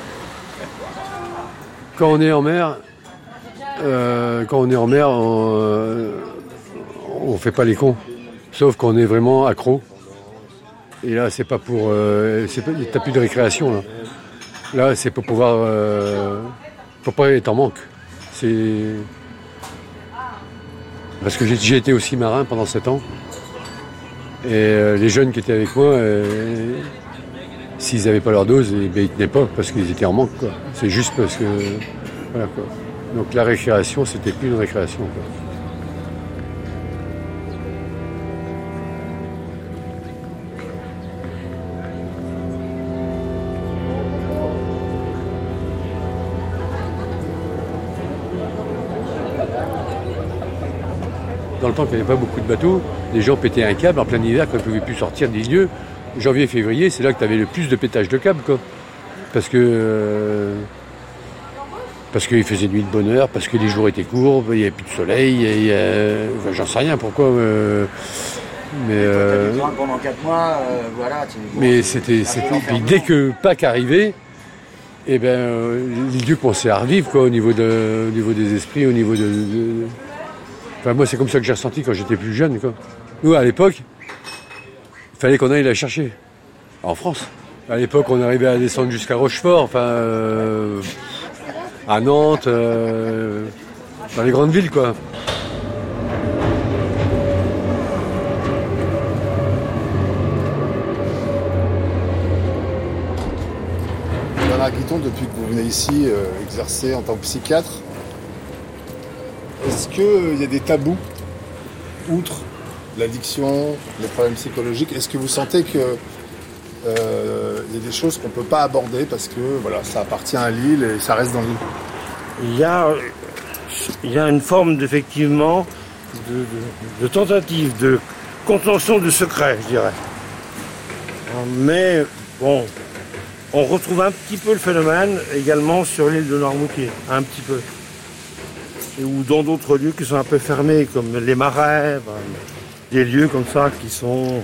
Quand on est en mer, euh, quand on est en mer, on, euh, on fait pas les cons. Sauf qu'on est vraiment accro. Et là, c'est pas pour, euh, c'est pas, t'as plus de récréation là. Là, c'est pour pouvoir, euh, pour pas être en manque. C'est parce que j'ai, j'ai été aussi marin pendant sept ans. Et euh, les jeunes qui étaient avec moi, euh, s'ils n'avaient pas leur dose, eh bien, ils tenaient pas parce qu'ils étaient en manque, quoi. C'est juste parce que... Voilà, quoi. Donc la récréation, c'était plus une récréation, quoi. Dans le temps qu'il n'y avait pas beaucoup de bateaux, les gens pétaient un câble en plein hiver quand ils ne pouvaient plus sortir des lieux. Janvier, février, c'est là que tu avais le plus de pétage de câble, quoi. Parce que... Euh, parce qu'il faisait nuit de bonne heure, parce que les jours étaient courts, il n'y avait plus de soleil, et, euh, enfin, j'en sais rien pourquoi. Euh, mais euh, pendant quatre mois, euh, voilà. Mais c'était... c'était puis dès que Pâques arrivait, eh ben, euh, les lieux commençaient à revivre, quoi, au niveau, de, au niveau des esprits, au niveau de... de Enfin, moi, c'est comme ça que j'ai ressenti quand j'étais plus jeune, quoi. Nous, à l'époque, il fallait qu'on aille la chercher. En France. À l'époque, on arrivait à descendre jusqu'à Rochefort, enfin, euh, à Nantes, euh, dans les grandes villes, quoi. Bernard Guiton, depuis que vous venez ici euh, exercer en tant que psychiatre, est-ce qu'il euh, y a des tabous, outre l'addiction, les problèmes psychologiques? Est-ce que vous sentez qu'il euh, y a des choses qu'on ne peut pas aborder parce que voilà, ça appartient à l'île et ça reste dans l'île? Il y a, il y a une forme d'effectivement de, de, de tentative de contention du secret, je dirais. Mais bon, on retrouve un petit peu le phénomène également sur l'île de Noirmoutier, un petit peu. Ou dans d'autres lieux qui sont un peu fermés, comme les marais, ben, des lieux comme ça qui sont...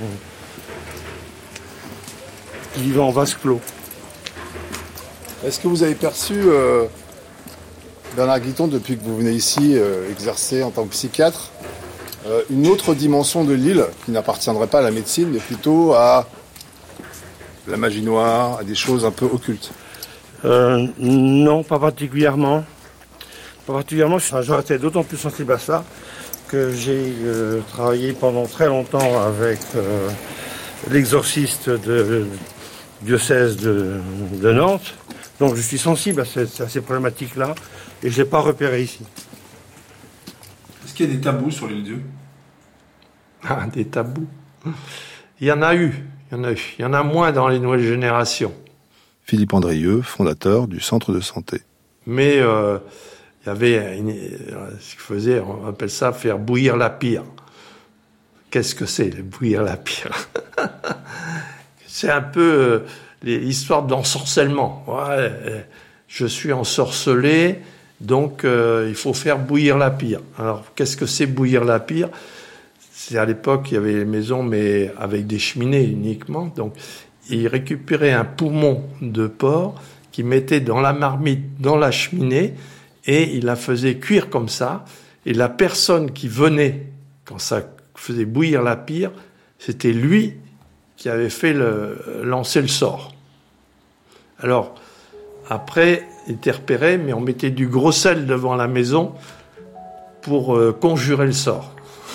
qui vivent en vase clos. Est-ce que vous avez perçu, euh, Bernard Guiton, depuis que vous venez ici euh, exercer en tant que psychiatre, euh, une autre dimension de l'île qui n'appartiendrait pas à la médecine, mais plutôt à la magie noire, à des choses un peu occultes? euh, Non, pas particulièrement. Pas particulièrement, j'aurais été d'autant plus sensible à ça que j'ai euh, travaillé pendant très longtemps avec euh, l'exorciste de diocèse de, de Nantes. Donc je suis sensible à, cette, à ces problématiques-là et je ne l'ai pas repéré ici. Est-ce qu'il y a des tabous sur l'île Dieu? Ah, des tabous. Il y en a eu, il y en a eu. Il y en a moins dans les nouvelles générations. Philippe Andrieux, fondateur du centre de santé. Mais euh, il y avait une, ce qu'il faisait, on appelle ça faire bouillir la pire. Qu'est-ce que c'est, bouillir la pire? C'est un peu euh, l'histoire d'ensorcellement. Ouais, je suis ensorcelé, donc euh, il faut faire bouillir la pire. Alors, qu'est-ce que c'est bouillir la pire? C'est à l'époque, il y avait les maisons, mais avec des cheminées uniquement. Donc, il récupérait un poumon de porc qu'il mettait dans la marmite, dans la cheminée, et il la faisait cuire comme ça. Et la personne qui venait, quand ça faisait bouillir la pire, c'était lui qui avait fait le, lancer le sort. Alors, après, il était repéré, mais on mettait du gros sel devant la maison pour euh, conjurer le sort.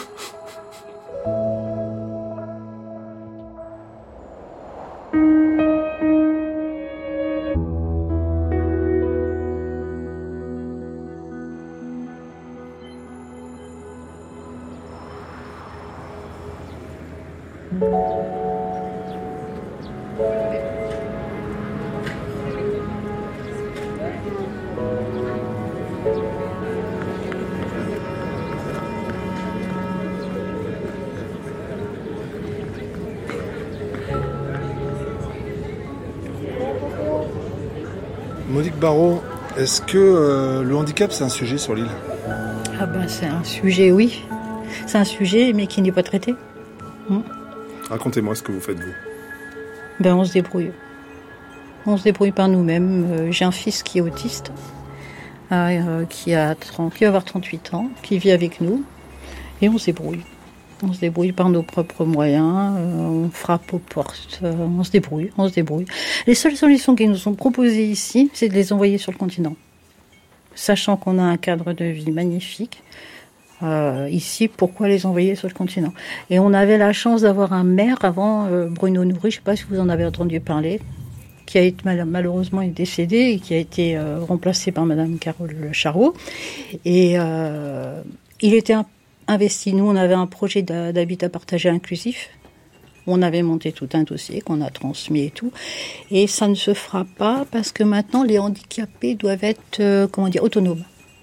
Monique Barrault, est-ce que euh, le handicap c'est un sujet sur l'île? Ah ben c'est un sujet, oui. C'est un sujet, mais qui n'est pas traité. Hum. Racontez-moi ce que vous faites, vous. Ben on se débrouille. On se débrouille par nous-mêmes. Euh, j'ai un fils qui est autiste, euh, qui, a trente, qui va avoir trente-huit ans, qui vit avec nous, et on se débrouille. On se débrouille par nos propres moyens, euh, on frappe aux portes, euh, on se débrouille, on se débrouille. Les seules solutions qui nous sont proposées ici, c'est de les envoyer sur le continent. Sachant qu'on a un cadre de vie magnifique, euh, ici, pourquoi les envoyer sur le continent? Et on avait la chance d'avoir un maire avant, euh, Bruno Noury, je ne sais pas si vous en avez entendu parler, qui a été malheureusement est décédé et qui a été euh, remplacé par Madame Carole Charot. Et euh, il était un investi. Nous, on avait un projet d'habitat partagé inclusif. On avait monté tout un dossier qu'on a transmis et tout. Et ça ne se fera pas parce que maintenant, les handicapés doivent être, euh, comment dire, autonomes.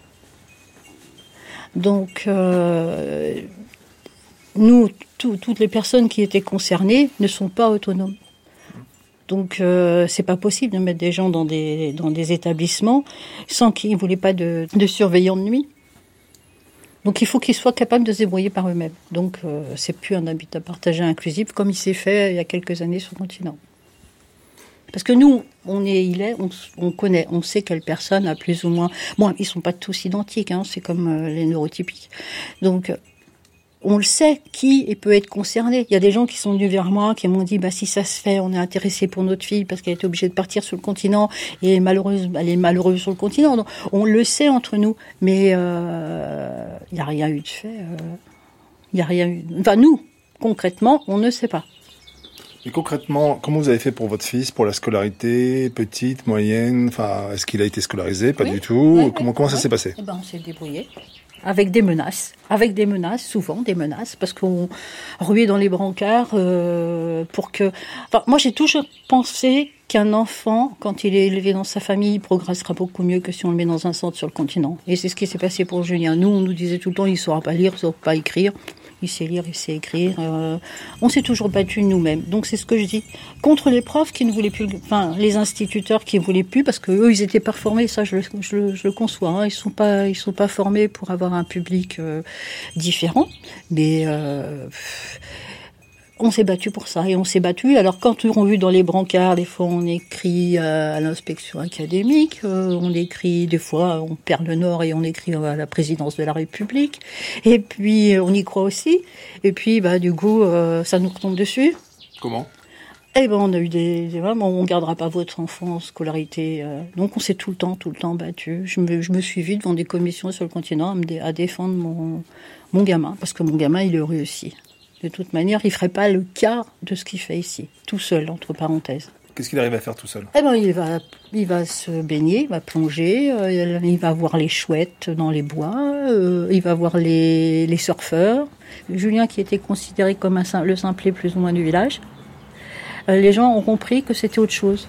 Donc, euh, nous, tout, toutes les personnes qui étaient concernées ne sont pas autonomes. Donc, euh, c'est pas possible de mettre des gens dans des, dans des établissements sans qu'ils ne voulaient pas de, de surveillants de nuit. Donc il faut qu'ils soient capables de se débrouiller par eux-mêmes. Donc euh, c'est plus un habitat partagé inclusif comme il s'est fait il y a quelques années sur le continent. Parce que nous, on est, il est, on, on connaît, on sait quelle personne a plus ou moins. Bon, ils sont pas tous identiques, hein, c'est comme euh, les neurotypiques. Donc on le sait qui peut être concerné. Il y a des gens qui sont venus vers moi, qui m'ont dit bah si ça se fait, on est intéressé pour notre fille parce qu'elle était obligée de partir sur le continent et malheureuse, elle est malheureuse sur le continent. Donc, on le sait entre nous, mais il euh, n'y a rien eu de fait. Il euh, y a rien eu. Enfin nous, concrètement, on ne sait pas. Et concrètement, comment vous avez fait pour votre fils, pour la scolarité, petite, moyenne? Enfin, est-ce qu'il a été scolarisé? Pas oui. du tout. Ouais, comment ouais, comment ça ouais. s'est passé? Eh ben, on s'est débrouillé. Avec des menaces, avec des menaces, souvent des menaces, parce qu'on ruait dans les brancards euh, pour que... Enfin, moi, j'ai toujours pensé qu'un enfant, quand il est élevé dans sa famille, il progressera beaucoup mieux que si on le met dans un centre sur le continent. Et c'est ce qui s'est passé pour Julien. Nous, on nous disait tout le temps, il ne saura pas lire, il ne saura pas écrire. Il sait lire, il sait écrire. Euh, on s'est toujours battu nous-mêmes. Donc c'est ce que je dis. Contre les profs qui ne voulaient plus, enfin les instituteurs qui ne voulaient plus, parce que eux ils étaient pas formés. Ça je, je, je le conçois. Hein. Ils sont pas, ils sont pas formés pour avoir un public euh, différent. Mais euh, on s'est battu pour ça et on s'est battu. Alors quand on vu dans les brancards, des fois on écrit à l'inspection académique, euh, on écrit des fois on perd le Nord et on écrit à la présidence de la République. Et puis on y croit aussi. Et puis bah du coup euh, ça nous retombe dessus. Comment? Eh ben on a eu des, des bon, on gardera pas votre enfant en scolarité. Euh, donc on s'est tout le temps, tout le temps battu. Je me, je me suis vue devant des commissions sur le continent à, me dé, à défendre mon mon gamin parce que mon gamin il est heureux aussi. De toute manière, il ne ferait pas le quart de ce qu'il fait ici, tout seul, entre parenthèses. Qu'est-ce qu'il arrive à faire tout seul? Eh ben, il va, il va se baigner, il va plonger, euh, il va voir les chouettes dans les bois, euh, il va voir les, les surfeurs. Julien, qui était considéré comme un, le simplet plus ou moins du village, euh, les gens ont compris que c'était autre chose.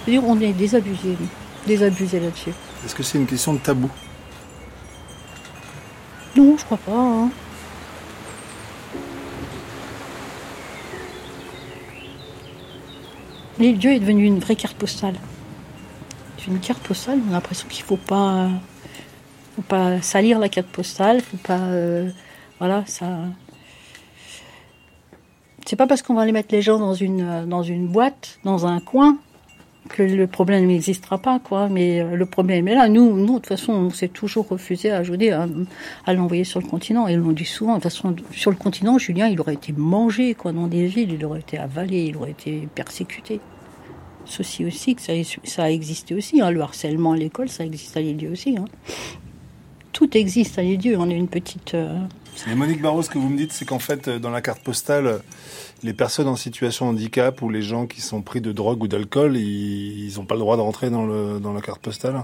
Je veux dire, on est désabusés, désabusés là-dessus. Est-ce que c'est une question de tabou? Non, je crois pas. Hein. Les lieux est devenu une vraie carte postale. C'est une carte postale, on a l'impression qu'il faut pas, faut pas salir la carte postale, faut pas, euh, voilà, ça. C'est pas parce qu'on va aller mettre les gens dans une dans une boîte, dans un coin, que le problème n'existera pas, quoi. Mais le problème est là. Nous, nous, de toute façon, on s'est toujours refusé à ajouter, à, à l'envoyer sur le continent. Et on le dit souvent. De toute façon, sur le continent, Julien, il aurait été mangé, quoi, dans des villes. Il aurait été avalé, il aurait été persécuté. Ceci aussi, que ça, ça a existé aussi. Hein. Le harcèlement à l'école, ça existe à Lilieu aussi. Hein. Tout existe à Lilieu. On est une petite. Euh... Et Monique Barraud, ce que vous me dites, c'est qu'en fait, dans la carte postale, les personnes en situation de handicap ou les gens qui sont pris de drogue ou d'alcool, ils n'ont pas le droit de rentrer dans, le, dans la carte postale?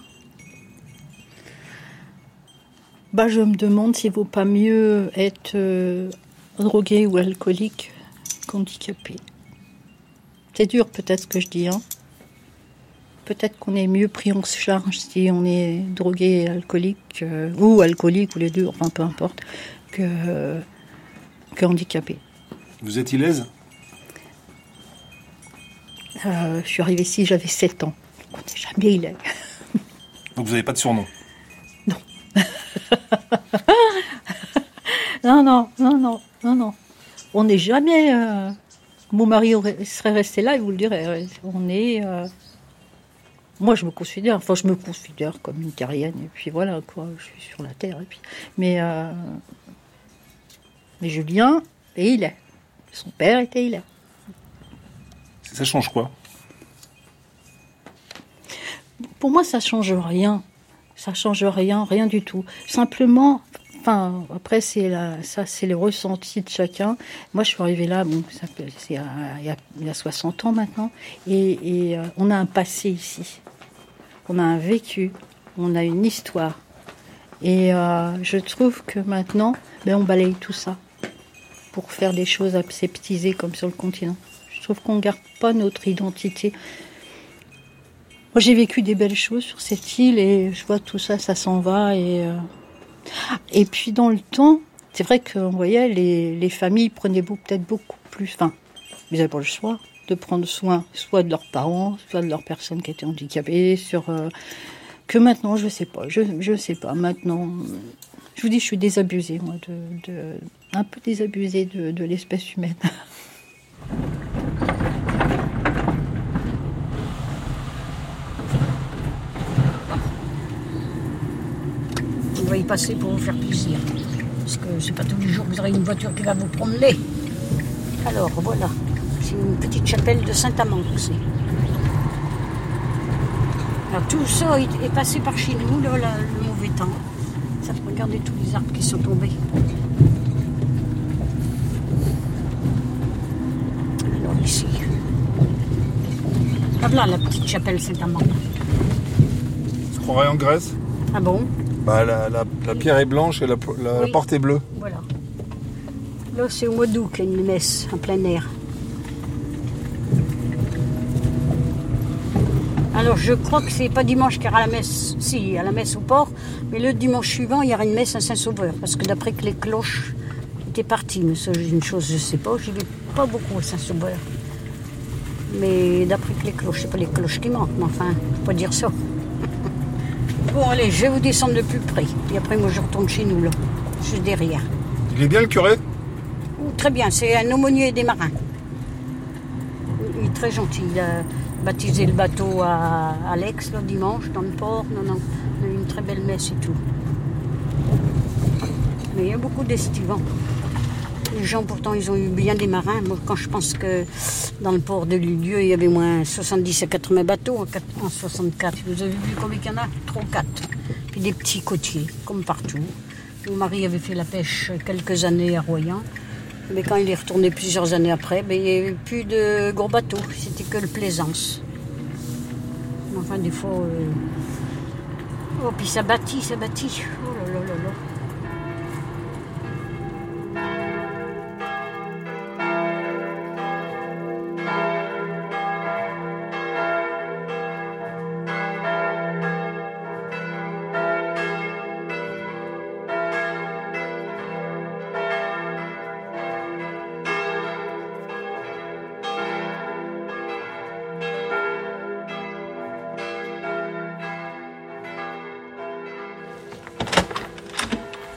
Bah, je me demande s'il ne vaut pas mieux être euh, drogué ou alcoolique qu'handicapé. C'est dur peut-être ce que je dis. Hein. Peut-être qu'on est mieux pris en charge si on est drogué, alcoolique, euh, ou alcoolique, ou les deux, enfin peu importe, que, euh, que handicapé. Vous êtes ilaise? euh, Je suis arrivée ici, j'avais sept ans. On n'est jamais ilaise. Donc vous n'avez pas de surnom? Non. non, non, non, non, non, non. On n'est jamais... Euh... Mon mari aurait, serait resté là, il vous le dirait. On est... Euh... Moi, je me considère, enfin, je me considère comme une terrienne, et puis voilà, quoi, je suis sur la terre, et puis... Mais, euh... Mais Julien, et il est. Son père était il est. Ça change quoi? Pour moi, ça change rien. Ça change rien, rien du tout. Simplement... Enfin, après, c'est la, ça, c'est le ressenti de chacun. Moi, je suis arrivée là, bon, ça, c'est à, il, y a, il y a soixante ans maintenant, et, et euh, on a un passé ici. On a un vécu, on a une histoire. Et euh, je trouve que maintenant, ben, on balaye tout ça pour faire des choses aseptisées comme sur le continent. Je trouve qu'on ne garde pas notre identité. Moi, j'ai vécu des belles choses sur cette île, et je vois tout ça, ça s'en va, et... Euh, Et puis dans le temps, c'est vrai qu'on voyait les, les familles prenaient beau, peut-être beaucoup plus, enfin, ils n'avaient pas le choix de prendre soin, soit de leurs parents, soit de leurs personnes qui étaient handicapées, sur, euh, que maintenant, je ne sais pas, je ne sais pas, maintenant, je vous dis, je suis désabusée, moi, de, de, un peu désabusée de, de l'espèce humaine. On va y passer pour vous faire plaisir. Parce que c'est pas tous les jours que vous aurez une voiture qui va vous promener. Alors voilà, c'est une petite chapelle de Saint-Amand aussi. Alors tout ça est passé par chez nous, là, là, le mauvais temps. Ça, regardez tous les arbres qui sont tombés. Alors ici. Voilà la petite chapelle Saint-Amand. Je croirais en Grèce. Ah bon? Bah, la, la, la pierre est blanche et la, la Oui. porte est bleue. Voilà. Là, c'est au mois d'août qu'il y a une messe en plein air. Alors, je crois que c'est pas dimanche qu'il y aura la messe. Si, il y a la messe au port, mais le dimanche suivant, il y aura une messe à Saint-Sauveur. Parce que d'après que les cloches étaient parties, mais ça, une chose, je sais pas, je vais pas beaucoup à Saint-Sauveur. Mais d'après que les cloches, c'est pas les cloches qui manquent, mais enfin, faut pas dire ça. Bon, allez, je vais vous descendre de plus près. Et après, moi, je retourne chez nous, là. Juste derrière. Il est bien, le curé? Oh, très bien, c'est un aumônier des marins. Il est très gentil. Il a baptisé le bateau à, à l'Aix, là, dimanche, dans le port. Non, non, on a eu une très belle messe et tout. Mais il y a beaucoup d'estivants. Les gens, pourtant, ils ont eu bien des marins. Moi, quand je pense que dans le port de Lilieu, il y avait moins soixante-dix à quatre-vingts bateaux en soixante-quatre. Vous avez vu combien il y en a? Trois ou quatre. Puis des petits côtiers, comme partout. Mon mari avait fait la pêche quelques années à Royan. Mais quand il est retourné plusieurs années après, ben, il n'y avait plus de gros bateaux. C'était que le plaisance. Enfin, des fois... Euh... Oh, puis ça bâtit, ça bâtit. Oh là là là là.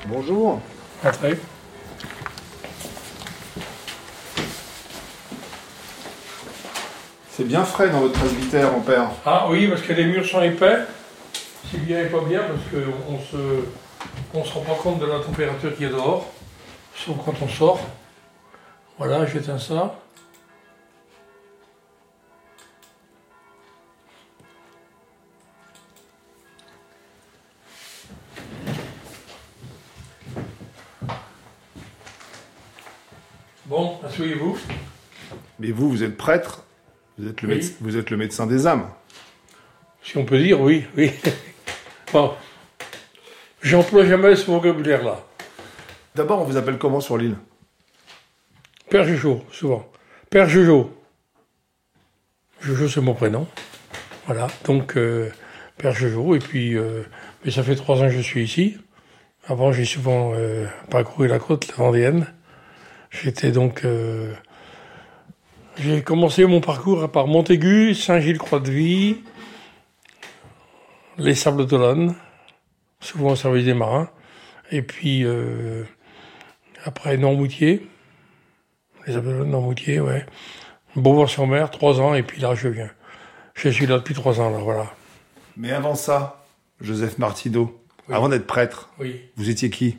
Bonjour. Entrez. C'est bien frais dans votre presbytère, mon père. Ah oui, parce que les murs sont épais. C'est bien et pas bien parce qu'on se, on se rend pas compte de la température qu'il y a dehors, sauf quand on sort. Voilà, j'éteins ça. Bon, asseyez-vous. Mais vous, vous êtes prêtre. Vous êtes le, Oui. méde- vous êtes le médecin des âmes. Si on peut dire, oui, oui. Bon, j'emploie jamais ce vocabulaire-là. D'abord, on vous appelle comment sur l'île? Père Jojo, souvent. Père Jojo. Jojo, c'est mon prénom. Voilà, donc euh, Père Jojo. Et puis, euh, mais ça fait trois ans que je suis ici. Avant, j'ai souvent euh, parcouru la côte vendéenne. J'étais donc... Euh, j'ai commencé mon parcours par Montaigu, Saint-Gilles-Croix-de-Vie, les Sables d'Olonne, souvent au service des marins. Et puis, euh, après, Noirmoutier. Les Sables d'Olonne, Noirmoutier, ouais. Beauvoir-sur-Mer, trois ans, et puis là, je viens. Je suis là depuis trois ans, là, voilà. Mais avant ça, Joseph Martineau, Oui. avant d'être prêtre, Oui. vous étiez qui?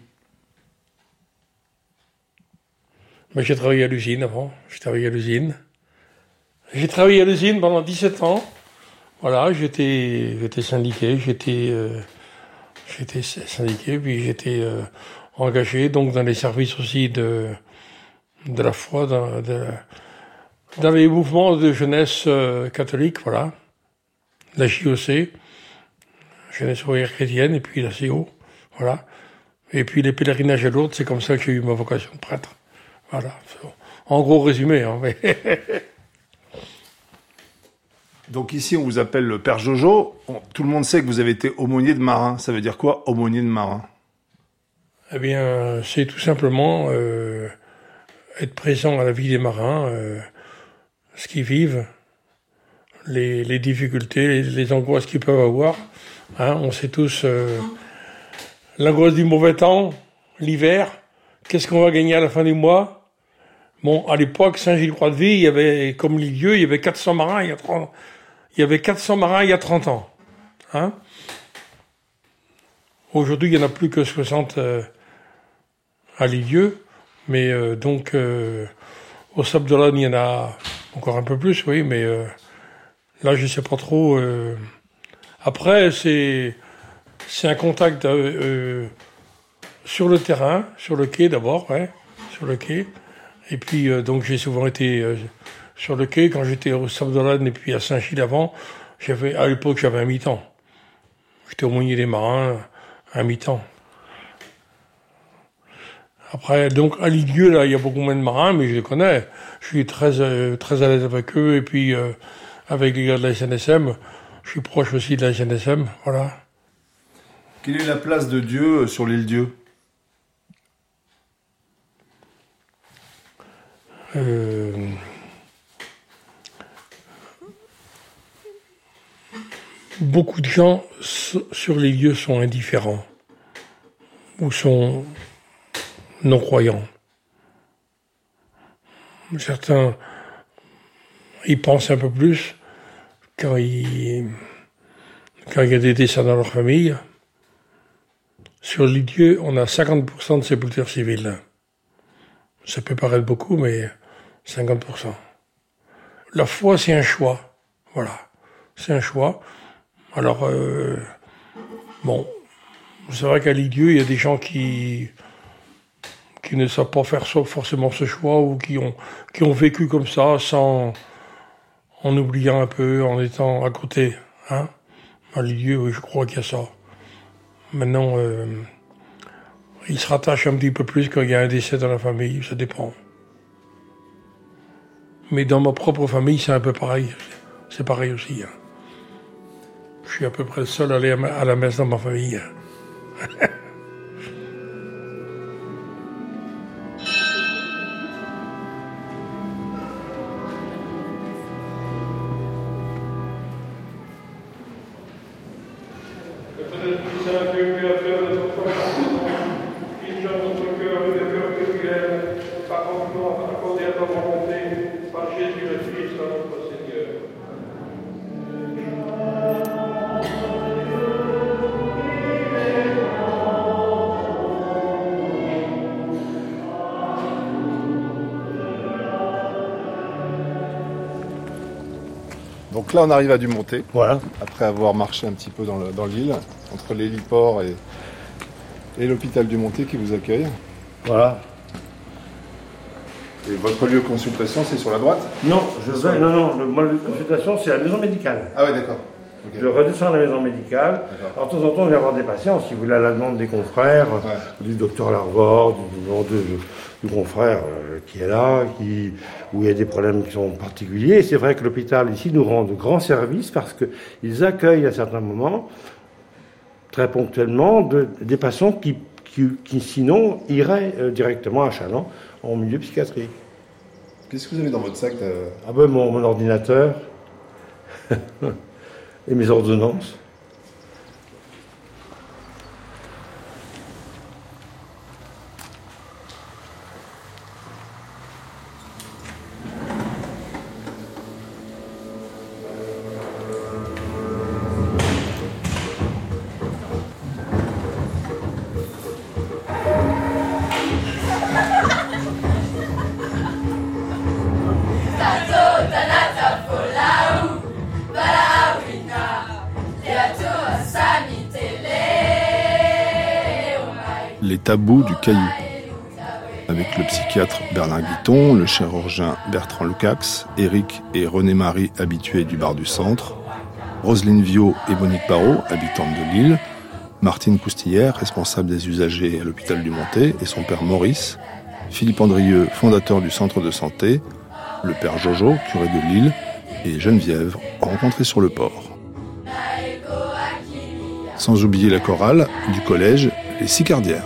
Mais j'ai travaillé à l'usine avant. J'ai travaillé à l'usine. J'ai travaillé à l'usine pendant dix-sept ans. Voilà, j'étais, j'étais syndiqué, j'étais, euh, j'étais syndiqué, puis j'étais euh, engagé donc dans les services aussi de de la foi, dans, de, dans les mouvements de jeunesse euh, catholique, voilà, la J O C, jeunesse ouvrière chrétienne, et puis la C O, voilà, et puis les pèlerinages à Lourdes. C'est comme ça que j'ai eu ma vocation de prêtre. Voilà, en gros résumé. Hein, mais Donc ici, on vous appelle le Père Jojo. On- tout le monde sait que vous avez été aumônier de marin. Ça veut dire quoi, aumônier de marin? Eh bien, c'est tout simplement euh, être présent à la vie des marins, euh, ce qu'ils vivent, les, les difficultés, les, les angoisses qu'ils peuvent avoir. Hein, on sait tous euh, l'angoisse du mauvais temps, l'hiver. Qu'est-ce qu'on va gagner à la fin du mois? Bon, à l'époque, Saint-Gilles-Croix-de-Vie, il y avait, comme Lilieu, il y avait quatre cents marins il y a trente, il y avait quatre cents marins il y a trente ans. Hein? Aujourd'hui, il n'y en a plus que soixante euh, à Lilieu, mais euh, donc euh, au Sables d'Olonne, il y en a encore un peu plus, oui, mais euh, là, je ne sais pas trop. Euh, après, c'est c'est un contact euh, euh, sur le terrain, sur le quai d'abord, ouais, sur le quai. Et puis, euh, donc, j'ai souvent été euh, sur le quai quand j'étais au Sables d'Olonne et puis à Saint-Gilles avant. J'avais, à l'époque, j'avais un mi-temps. J'étais aumônier des marins, un mi-temps. Après, donc, à Lilieu, là, il y a beaucoup moins de marins, mais je les connais. Je suis très, euh, très à l'aise avec eux. Et puis, euh, avec les gars de la S N S M, je suis proche aussi de la S N S M, voilà. Quelle est la place de Dieu sur l'île Dieu? Euh, beaucoup de gens so- sur les lieux sont indifférents ou sont non-croyants. Certains y pensent un peu plus quand il, quand il y a des décès dans leur famille. Sur les lieux, on a cinquante pour cent de sépultures civiles. Ça peut paraître beaucoup, mais cinquante pour cent. La foi, c'est un choix. Voilà. C'est un choix. Alors, euh, bon, c'est vrai qu'à Lilieu, il y a des gens qui, qui ne savent pas faire so- forcément ce choix ou qui ont, qui ont vécu comme ça, sans, en oubliant un peu, en étant à côté. Hein. À Lilieu, oui, je crois qu'il y a ça. Maintenant, euh, ils se rattachent un petit peu plus quand il y a un décès dans la famille, ça dépend. Mais dans ma propre famille, c'est un peu pareil. C'est pareil aussi. Hein. Je suis à peu près le seul à aller à ma- à la messe dans ma famille. Donc là, on arrive à Dumonté. Voilà. Après avoir marché un petit peu dans, le, dans l'île, entre l'héliport et, et l'hôpital Dumonté qui vous accueille. Voilà. Et votre lieu de consultation, c'est sur la droite? Non, je vais, non, non, le, moi, le lieu de consultation, c'est la maison médicale. Ah ouais, d'accord. Okay. Je redescends à la maison médicale. Alors, de temps en temps, je vais avoir des patients, si vous voulez, à la demande des confrères, ouais. du docteur Larvor, du, du, du confrère euh, qui est là, qui, où il y a des problèmes qui sont particuliers. Et c'est vrai que l'hôpital ici nous rend de grands services parce qu'ils accueillent à certains moments, très ponctuellement, de, des patients qui, qui, qui sinon iraient euh, directement à Châlons en milieu psychiatrique. Qu'est-ce que vous avez dans votre sac euh... Ah ben mon, mon ordinateur et mes ordonnances. Les tabous du caillou, avec le psychiatre Bernard Guiton, le chirurgien Bertrand Lucax, Éric et René-Marie, habitués du bar du centre, Roselyne Viau et Monique Barrault, habitantes de Lille, Martine Coustillère, responsable des usagers à l'hôpital du Monté, et son père Maurice, Philippe Andrieux, fondateur du centre de santé, le père Jojo, curé de Lille, et Geneviève, rencontrée sur le port. Sans oublier la chorale du collège Les Sicardières.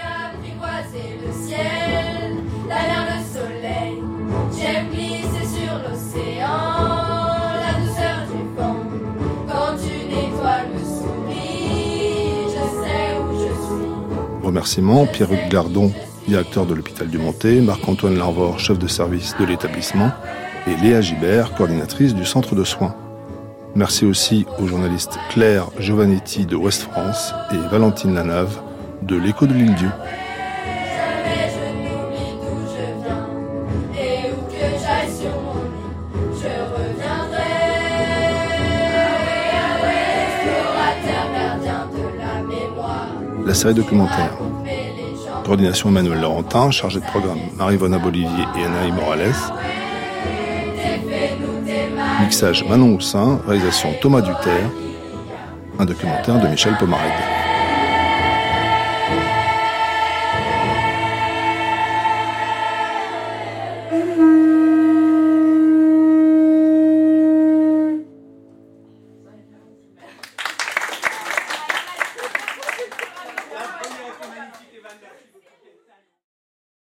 Remerciements, Pierre-Hugues Gardon, directeur de l'hôpital du Monté, Marc-Antoine Larvor, chef de service de l'établissement, et Léa Gibert, coordinatrice du centre de soins. Merci aussi aux journalistes Claire Giovannetti de Ouest France et Valentine Lanave de l'Écho de l'Île-Dieu. La série documentaire. Coordination Emmanuel Laurentin, chargé de programme Marie-Vonne Bolivier et Anaï Morales. Mixage Manon Houssin, réalisation Thomas Duterre, un documentaire de Michel Pomarègue.